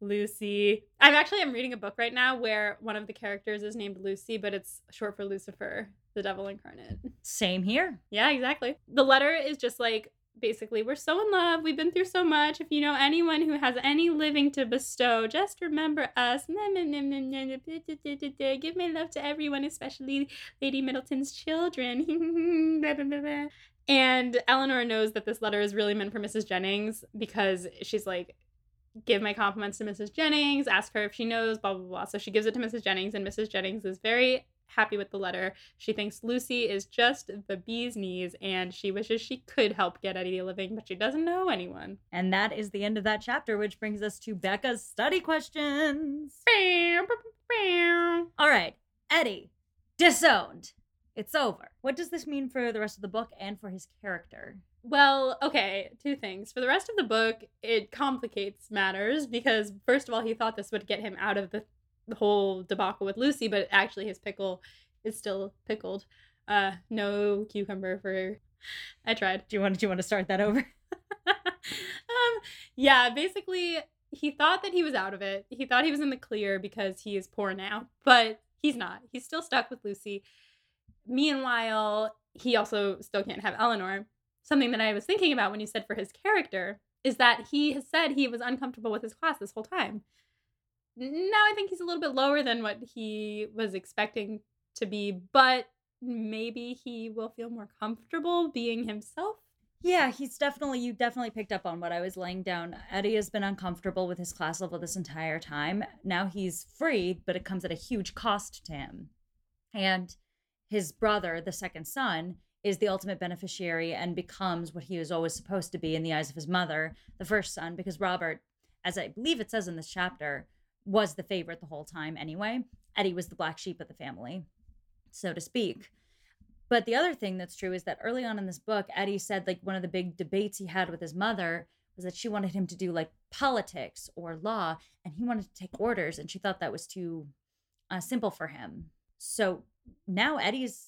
Lucy. I'm reading a book right now where one of the characters is named Lucy, but it's short for Lucifer, the devil incarnate. Same here. Yeah, exactly. The letter is just like, basically, we're so in love. We've been through so much. If you know anyone who has any living to bestow, just remember us. Give my love to everyone, especially Lady Middleton's children. And Eleanor knows that this letter is really meant for Mrs. Jennings because she's like, give my compliments to Mrs. Jennings, ask her if she knows, blah, blah, blah. So she gives it to Mrs. Jennings, and Mrs. Jennings is very happy with the letter. She thinks Lucy is just the bee's knees and she wishes she could help get Eddie a living, but she doesn't know anyone. And that is the end of that chapter, which brings us to Becca's study questions. All right, Eddie, disowned. It's over. What does this mean for the rest of the book and for his character? Well, okay, 2 things. For the rest of the book, it complicates matters because, first of all, he thought this would get him out of the whole debacle with Lucy, but actually his pickle is still pickled. No cucumber for I tried. Do you want to start that over? Yeah, basically, he thought that he was out of it. He thought he was in the clear because he is poor now, but he's not. He's still stuck with Lucy. Meanwhile, he also still can't have Eleanor. Something that I was thinking about when you said for his character is that he has said he was uncomfortable with his class this whole time. Now I think he's a little bit lower than what he was expecting to be, but maybe he will feel more comfortable being himself. Yeah, you definitely picked up on what I was laying down. Eddie has been uncomfortable with his class level this entire time. Now he's free, but it comes at a huge cost to him. And his brother, the second son, is the ultimate beneficiary and becomes what he was always supposed to be in the eyes of his mother, the first son, because Robert, as I believe it says in this chapter, was the favorite the whole time anyway. Eddie was the black sheep of the family, so to speak. But the other thing that's true is that early on in this book, Eddie said like one of the big debates he had with his mother was that she wanted him to do like politics or law, and he wanted to take orders, and she thought that was too simple for him. So now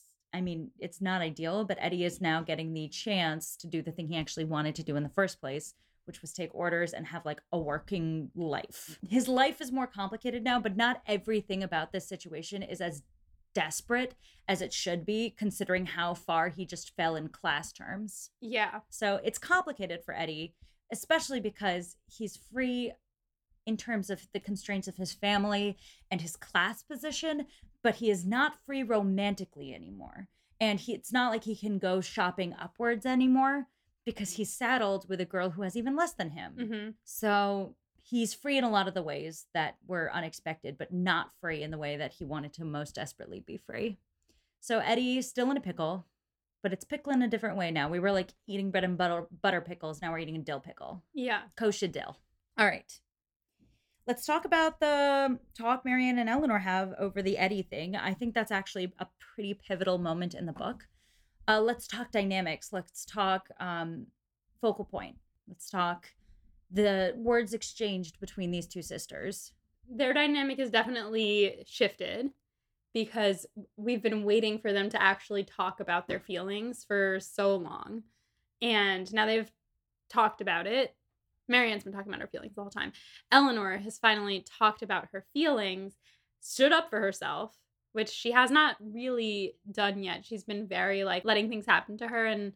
it's not ideal, but Eddie is now getting the chance to do the thing he actually wanted to do in the first place, which was take orders and have like a working life. His life is more complicated now, but not everything about this situation is as desperate as it should be, considering how far he just fell in class terms. Yeah. So it's complicated for Eddie, especially because he's free in terms of the constraints of his family and his class position, but he is not free romantically anymore. And it's not like he can go shopping upwards anymore because he's saddled with a girl who has even less than him. Mm-hmm. So he's free in a lot of the ways that were unexpected, but not free in the way that he wanted to most desperately be free. So Eddie's still in a pickle, but it's pickle in a different way now. We were like eating bread and butter pickles. Now we're eating a dill pickle. Yeah. Kosher dill. All right. Let's talk about the talk Marianne and Eleanor have over the Eddie thing. I think that's actually a pretty pivotal moment in the book. Let's talk dynamics. Let's talk focal point. Let's talk the words exchanged between these two sisters. Their dynamic has definitely shifted because we've been waiting for them to actually talk about their feelings for so long. And now they've talked about it. Marianne's been talking about her feelings the whole time. Eleanor has finally talked about her feelings, stood up for herself, which she has not really done yet. She's been very like letting things happen to her. And,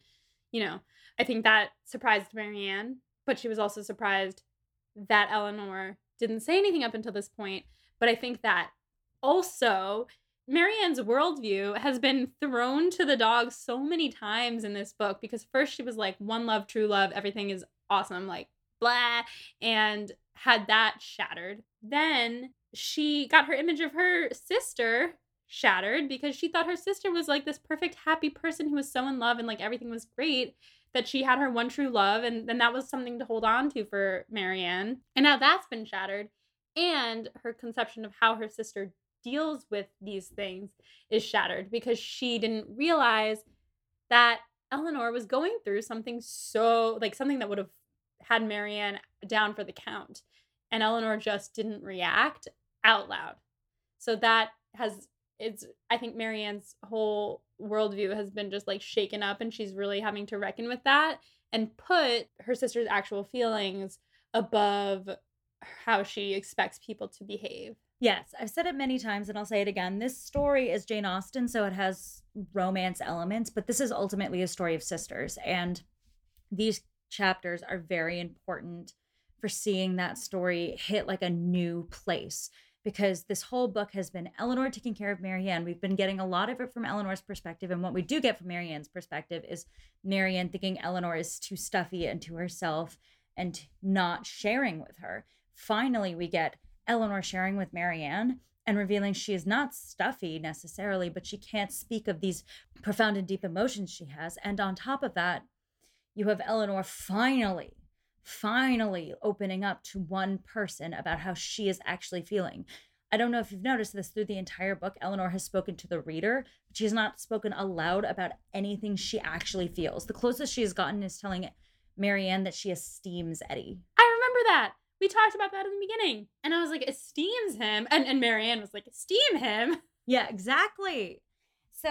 I think that surprised Marianne, but she was also surprised that Eleanor didn't say anything up until this point. But I think that also Marianne's worldview has been thrown to the dogs so many times in this book, because first she was like, one love, true love, everything is awesome, like blah, and had that shattered. Then she got her image of her sister shattered because she thought her sister was like this perfect, happy person who was so in love and like everything was great, that she had her one true love, and then that was something to hold on to for Marianne. And now that's been shattered, and her conception of how her sister deals with these things is shattered because she didn't realize that Eleanor was going through something something that would have had Marianne down for the count, and Eleanor just didn't react out loud. So I think Marianne's whole worldview has been just like shaken up, and she's really having to reckon with that and put her sister's actual feelings above how she expects people to behave. Yes, I've said it many times and I'll say it again. This story is Jane Austen, so it has romance elements, but this is ultimately a story of sisters. And these chapters are very important for seeing that story hit like a new place, because this whole book has been Eleanor taking care of Marianne. We've been getting a lot of it from Eleanor's perspective, and what we do get from Marianne's perspective is Marianne thinking Eleanor is too stuffy and to herself and not sharing with her. Finally, we get Eleanor sharing with Marianne and revealing she is not stuffy necessarily, but she can't speak of these profound and deep emotions she has. And on top of that, you have Eleanor finally opening up to one person about how she is actually feeling. I don't know if you've noticed this through the entire book. Eleanor has spoken to the reader, but she has not spoken aloud about anything she actually feels. The closest she has gotten is telling Marianne that she esteems Eddie. I remember that. We talked about that in the beginning. And I was like, esteems him. And Marianne was like, esteem him. Yeah, exactly. So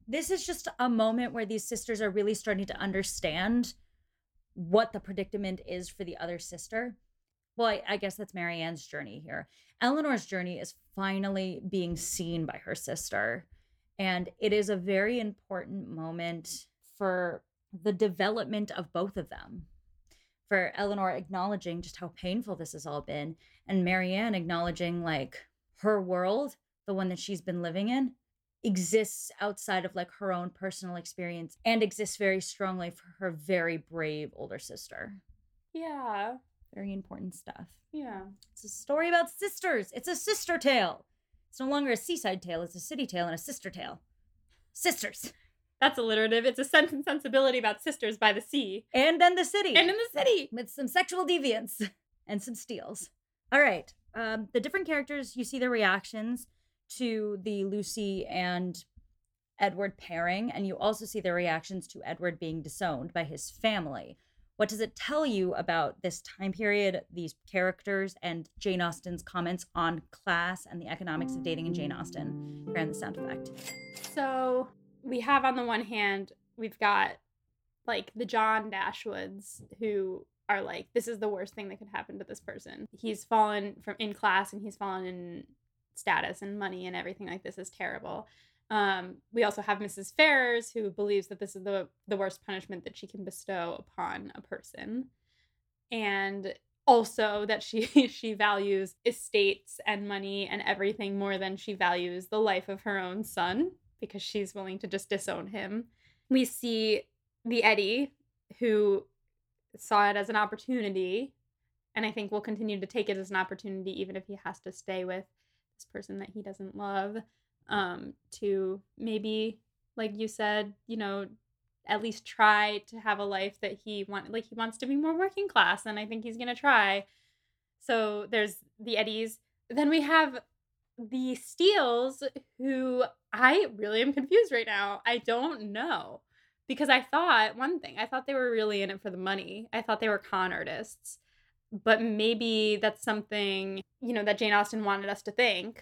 this is just a moment where these sisters are really starting to understand what the predicament is for the other sister. Well, I guess that's Marianne's journey here. Eleanor's journey is finally being seen by her sister. And it is a very important moment for the development of both of them. For Eleanor acknowledging just how painful this has all been, and Marianne acknowledging like her world, the one that she's been living in, exists outside of like her own personal experience and exists very strongly for her very brave older sister. Yeah. Very important stuff. Yeah. It's a story about sisters. It's a sister tale. It's no longer a seaside tale. It's a city tale and a sister tale. Sisters. That's alliterative. It's a Sense and Sensibility about sisters by the sea. And then the city. And in the city. With some sexual deviance and some steals. All right. The different characters, you see their reactions to the Lucy and Edward pairing, and you also see their reactions to Edward being disowned by his family. What does it tell you about this time period, these characters, and Jane Austen's comments on class and the economics of dating in Jane Austen? Grant the sound effect. So we have, on the one hand, we've got like the John Dashwoods, who are like, this is the worst thing that could happen to this person. He's fallen from in class, and he's fallen in status and money, and everything like this is terrible. We also have Mrs. Ferrers, who believes that this is the worst punishment that she can bestow upon a person. And also that she values estates and money and everything more than she values the life of her own son, because she's willing to just disown him. We see the Eddie, who saw it as an opportunity, and I think will continue to take it as an opportunity even if he has to stay with this person that he doesn't love. To maybe, like you said, at least try to have a life that he wants to be more working class, and I think he's gonna try. So there's the Eddies. Then we have the Steeles, who I really am confused right now. I don't know, because I thought they were really in it for the money. I thought they were con artists, but maybe that's something that Jane Austen wanted us to think.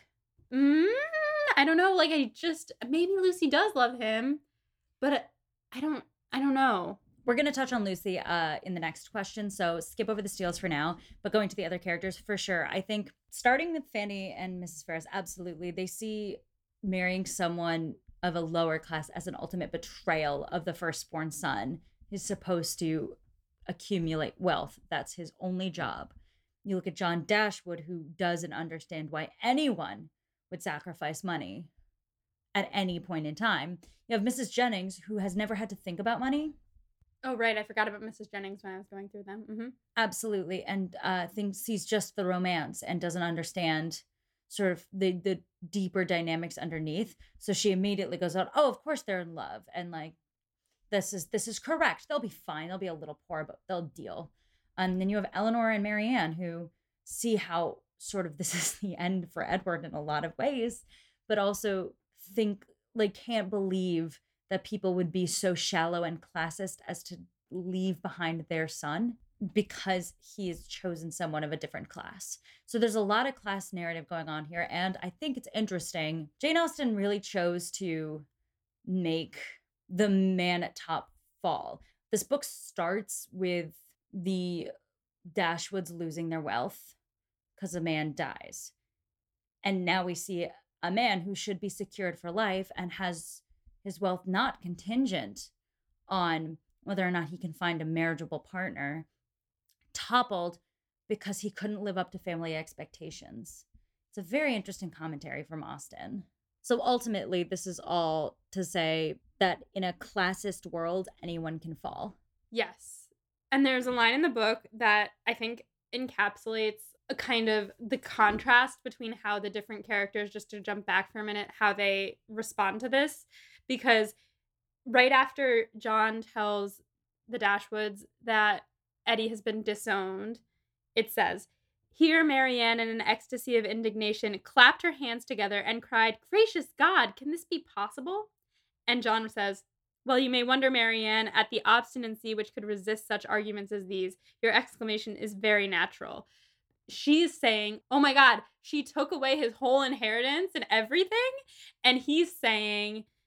I don't know. Like, maybe Lucy does love him, but I don't know. We're going to touch on Lucy in the next question, so skip over the Steeles for now, but going to the other characters for sure. I think starting with Fanny and Mrs. Ferrers, absolutely. They see marrying someone of a lower class as an ultimate betrayal of the firstborn son who's supposed to accumulate wealth. That's his only job. You look at John Dashwood, who doesn't understand why anyone would sacrifice money at any point in time. You have Mrs. Jennings, who has never had to think about money. Oh, right. I forgot about Mrs. Jennings when I was going through them. Mm-hmm. Absolutely. And sees just the romance and doesn't understand sort of the deeper dynamics underneath. So she immediately goes out, oh, of course they're in love. And like, this is correct. They'll be fine. They'll be a little poor, but they'll deal. And then you have Eleanor and Marianne, who see how sort of this is the end for Edward in a lot of ways, but also can't believe that people would be so shallow and classist as to leave behind their son because he has chosen someone of a different class. So there's a lot of class narrative going on here, and I think it's interesting. Jane Austen really chose to make the man at top fall. This book starts with the Dashwoods losing their wealth because a man dies. And now we see a man who should be secured for life and has his wealth not contingent on whether or not he can find a marriageable partner, toppled because he couldn't live up to family expectations. It's a very interesting commentary from Austen. So ultimately, this is all to say that in a classist world, anyone can fall. Yes. And there's a line in the book that I think encapsulates a kind of the contrast between how the different characters, just to jump back for a minute, how they respond to this. Because right after John tells the Dashwoods that Eddie has been disowned, it says, "Here Marianne, in an ecstasy of indignation, clapped her hands together and cried, 'Gracious God, can this be possible?' And John says, 'Well, you may wonder, Marianne, at the obstinacy which could resist such arguments as these. Your exclamation is very natural.'" She's saying, oh my God, she took away his whole inheritance and everything. And he's saying,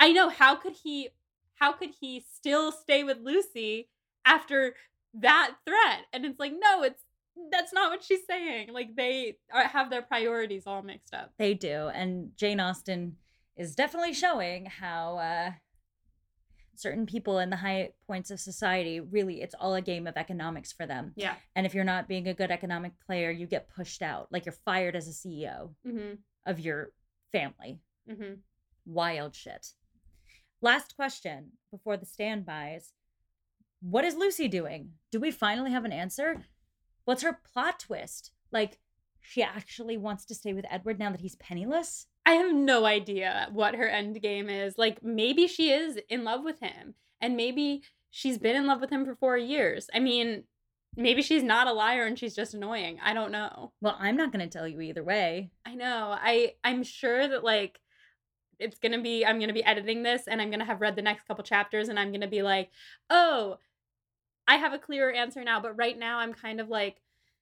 I know, how could he still stay with Lucy after that threat? And it's like, no, that's not what she's saying. Like, have their priorities all mixed up. They do. And Jane Austen is definitely showing how certain people in the high points of society, really, it's all a game of economics for them. Yeah. And if you're not being a good economic player, you get pushed out. Like, you're fired as a CEO of your family. Wild shit. Last question before the standbys. What is Lucy doing? Do we finally have an answer? What's her plot twist? Like, she actually wants to stay with Edward now that he's penniless? I have no idea what her end game is. Like, maybe she is in love with him, and maybe she's been in love with him for 4 years. I mean, maybe she's not a liar and she's just annoying. I don't know. Well, I'm not going to tell you either way. I know. I'm sure that, like, I'm going to be editing this, and I'm going to have read the next couple chapters, and I'm going to be like, oh, I have a clearer answer now. But right now I'm kind of like,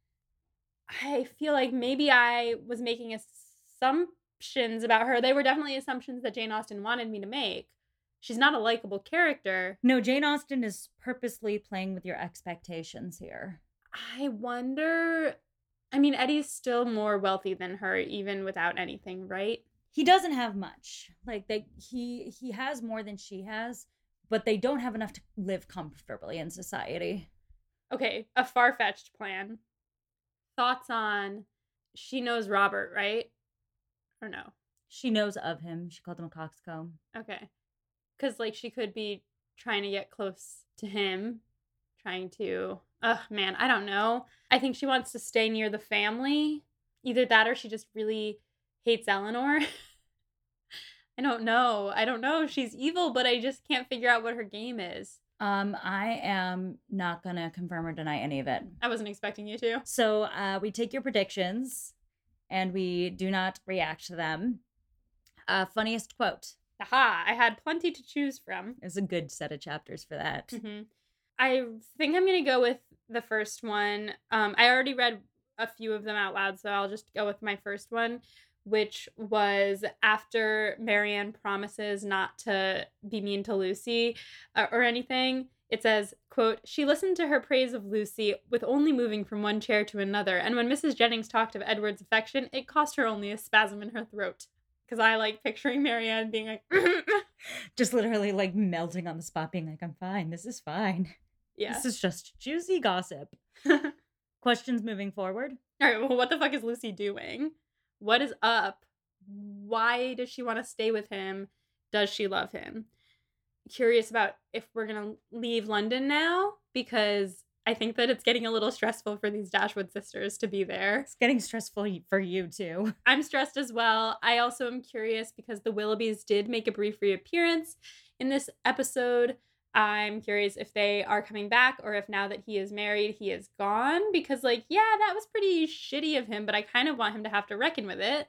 I feel like maybe I was making assumptions about her. They were definitely assumptions that Jane Austen wanted me to make. She's not a likable character. No, Jane Austen is purposely playing with your expectations here. I wonder, I mean, Eddie's still more wealthy than her, even without anything, right? He doesn't have much. Like, he has more than she has, but they don't have enough to live comfortably in society. Okay, a far-fetched plan. Thoughts on, she knows Robert, right? Or no? She knows of him. She called him a coxcomb. Okay. Because, like, she could be trying to get close to him. Trying to... man, I don't know. I think she wants to stay near the family. Either that or she just really hates Eleanor. I don't know. She's evil, but I just can't figure out what her game is. I am not going to confirm or deny any of it. I wasn't expecting you to. So we take your predictions and we do not react to them. Funniest quote. Aha, I had plenty to choose from. It's a good set of chapters for that. I think I'm going to go with the first one. I already read a few of them out loud, so I'll just go with my first one, which was after Marianne promises not to be mean to Lucy or anything. It says, quote, she listened to her praise of Lucy with only moving from one chair to another, and when Mrs. Jennings talked of Edward's affection, it cost her only a spasm in her throat. Because I like picturing Marianne being like... just literally like melting on the spot, being like, I'm fine, this is fine. Yeah. This is just juicy gossip. Questions moving forward? All right, well, what the fuck is Lucy doing? What is up? Why does she want to stay with him? Does she love him? Curious about if we're going to leave London now, because I think that it's getting a little stressful for these Dashwood sisters to be there. It's getting stressful for you, too. I'm stressed as well. I also am curious because the Willoughbys did make a brief reappearance in this episode. I'm curious if they are coming back or if now that he is married, he is gone. Because, like, yeah, that was pretty shitty of him, but I kind of want him to have to reckon with it.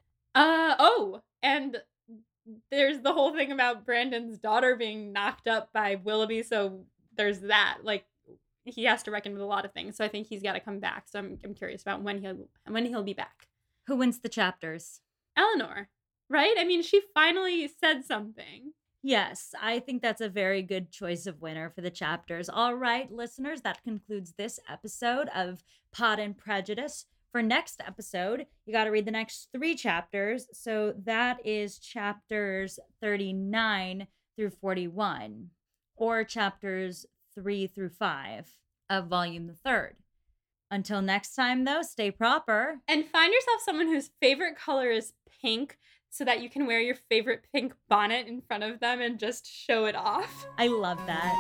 And there's the whole thing about Brandon's daughter being knocked up by Willoughby, so there's that. Like, he has to reckon with a lot of things, so I think he's got to come back. So I'm curious about when he'll be back. Who wins the chapters? Eleanor, right? I mean, she finally said something. Yes, I think that's a very good choice of winner for the chapters. All right, listeners, that concludes this episode of Pod and Prejudice. For next episode, you got to read the next 3 chapters. So that is chapters 39 through 41, or chapters 3 through 5 of volume the 3rd. Until next time, though, stay proper. And find yourself someone whose favorite color is pink, so that you can wear your favorite pink bonnet in front of them and just show it off. I love that.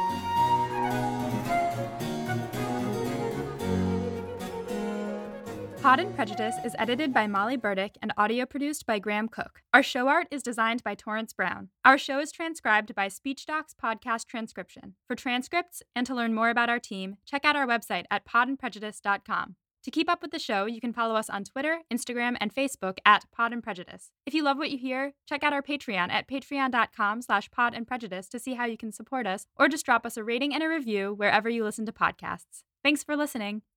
Pod and Prejudice is edited by Molly Burdick and audio produced by Graham Cook. Our show art is designed by Torrance Brown. Our show is transcribed by SpeechDocs Podcast Transcription. For transcripts and to learn more about our team, check out our website at podandprejudice.com. To keep up with the show, you can follow us on Twitter, Instagram, and Facebook at Pod and Prejudice. If you love what you hear, check out our Patreon at patreon.com/podandprejudice to see how you can support us, or just drop us a rating and a review wherever you listen to podcasts. Thanks for listening.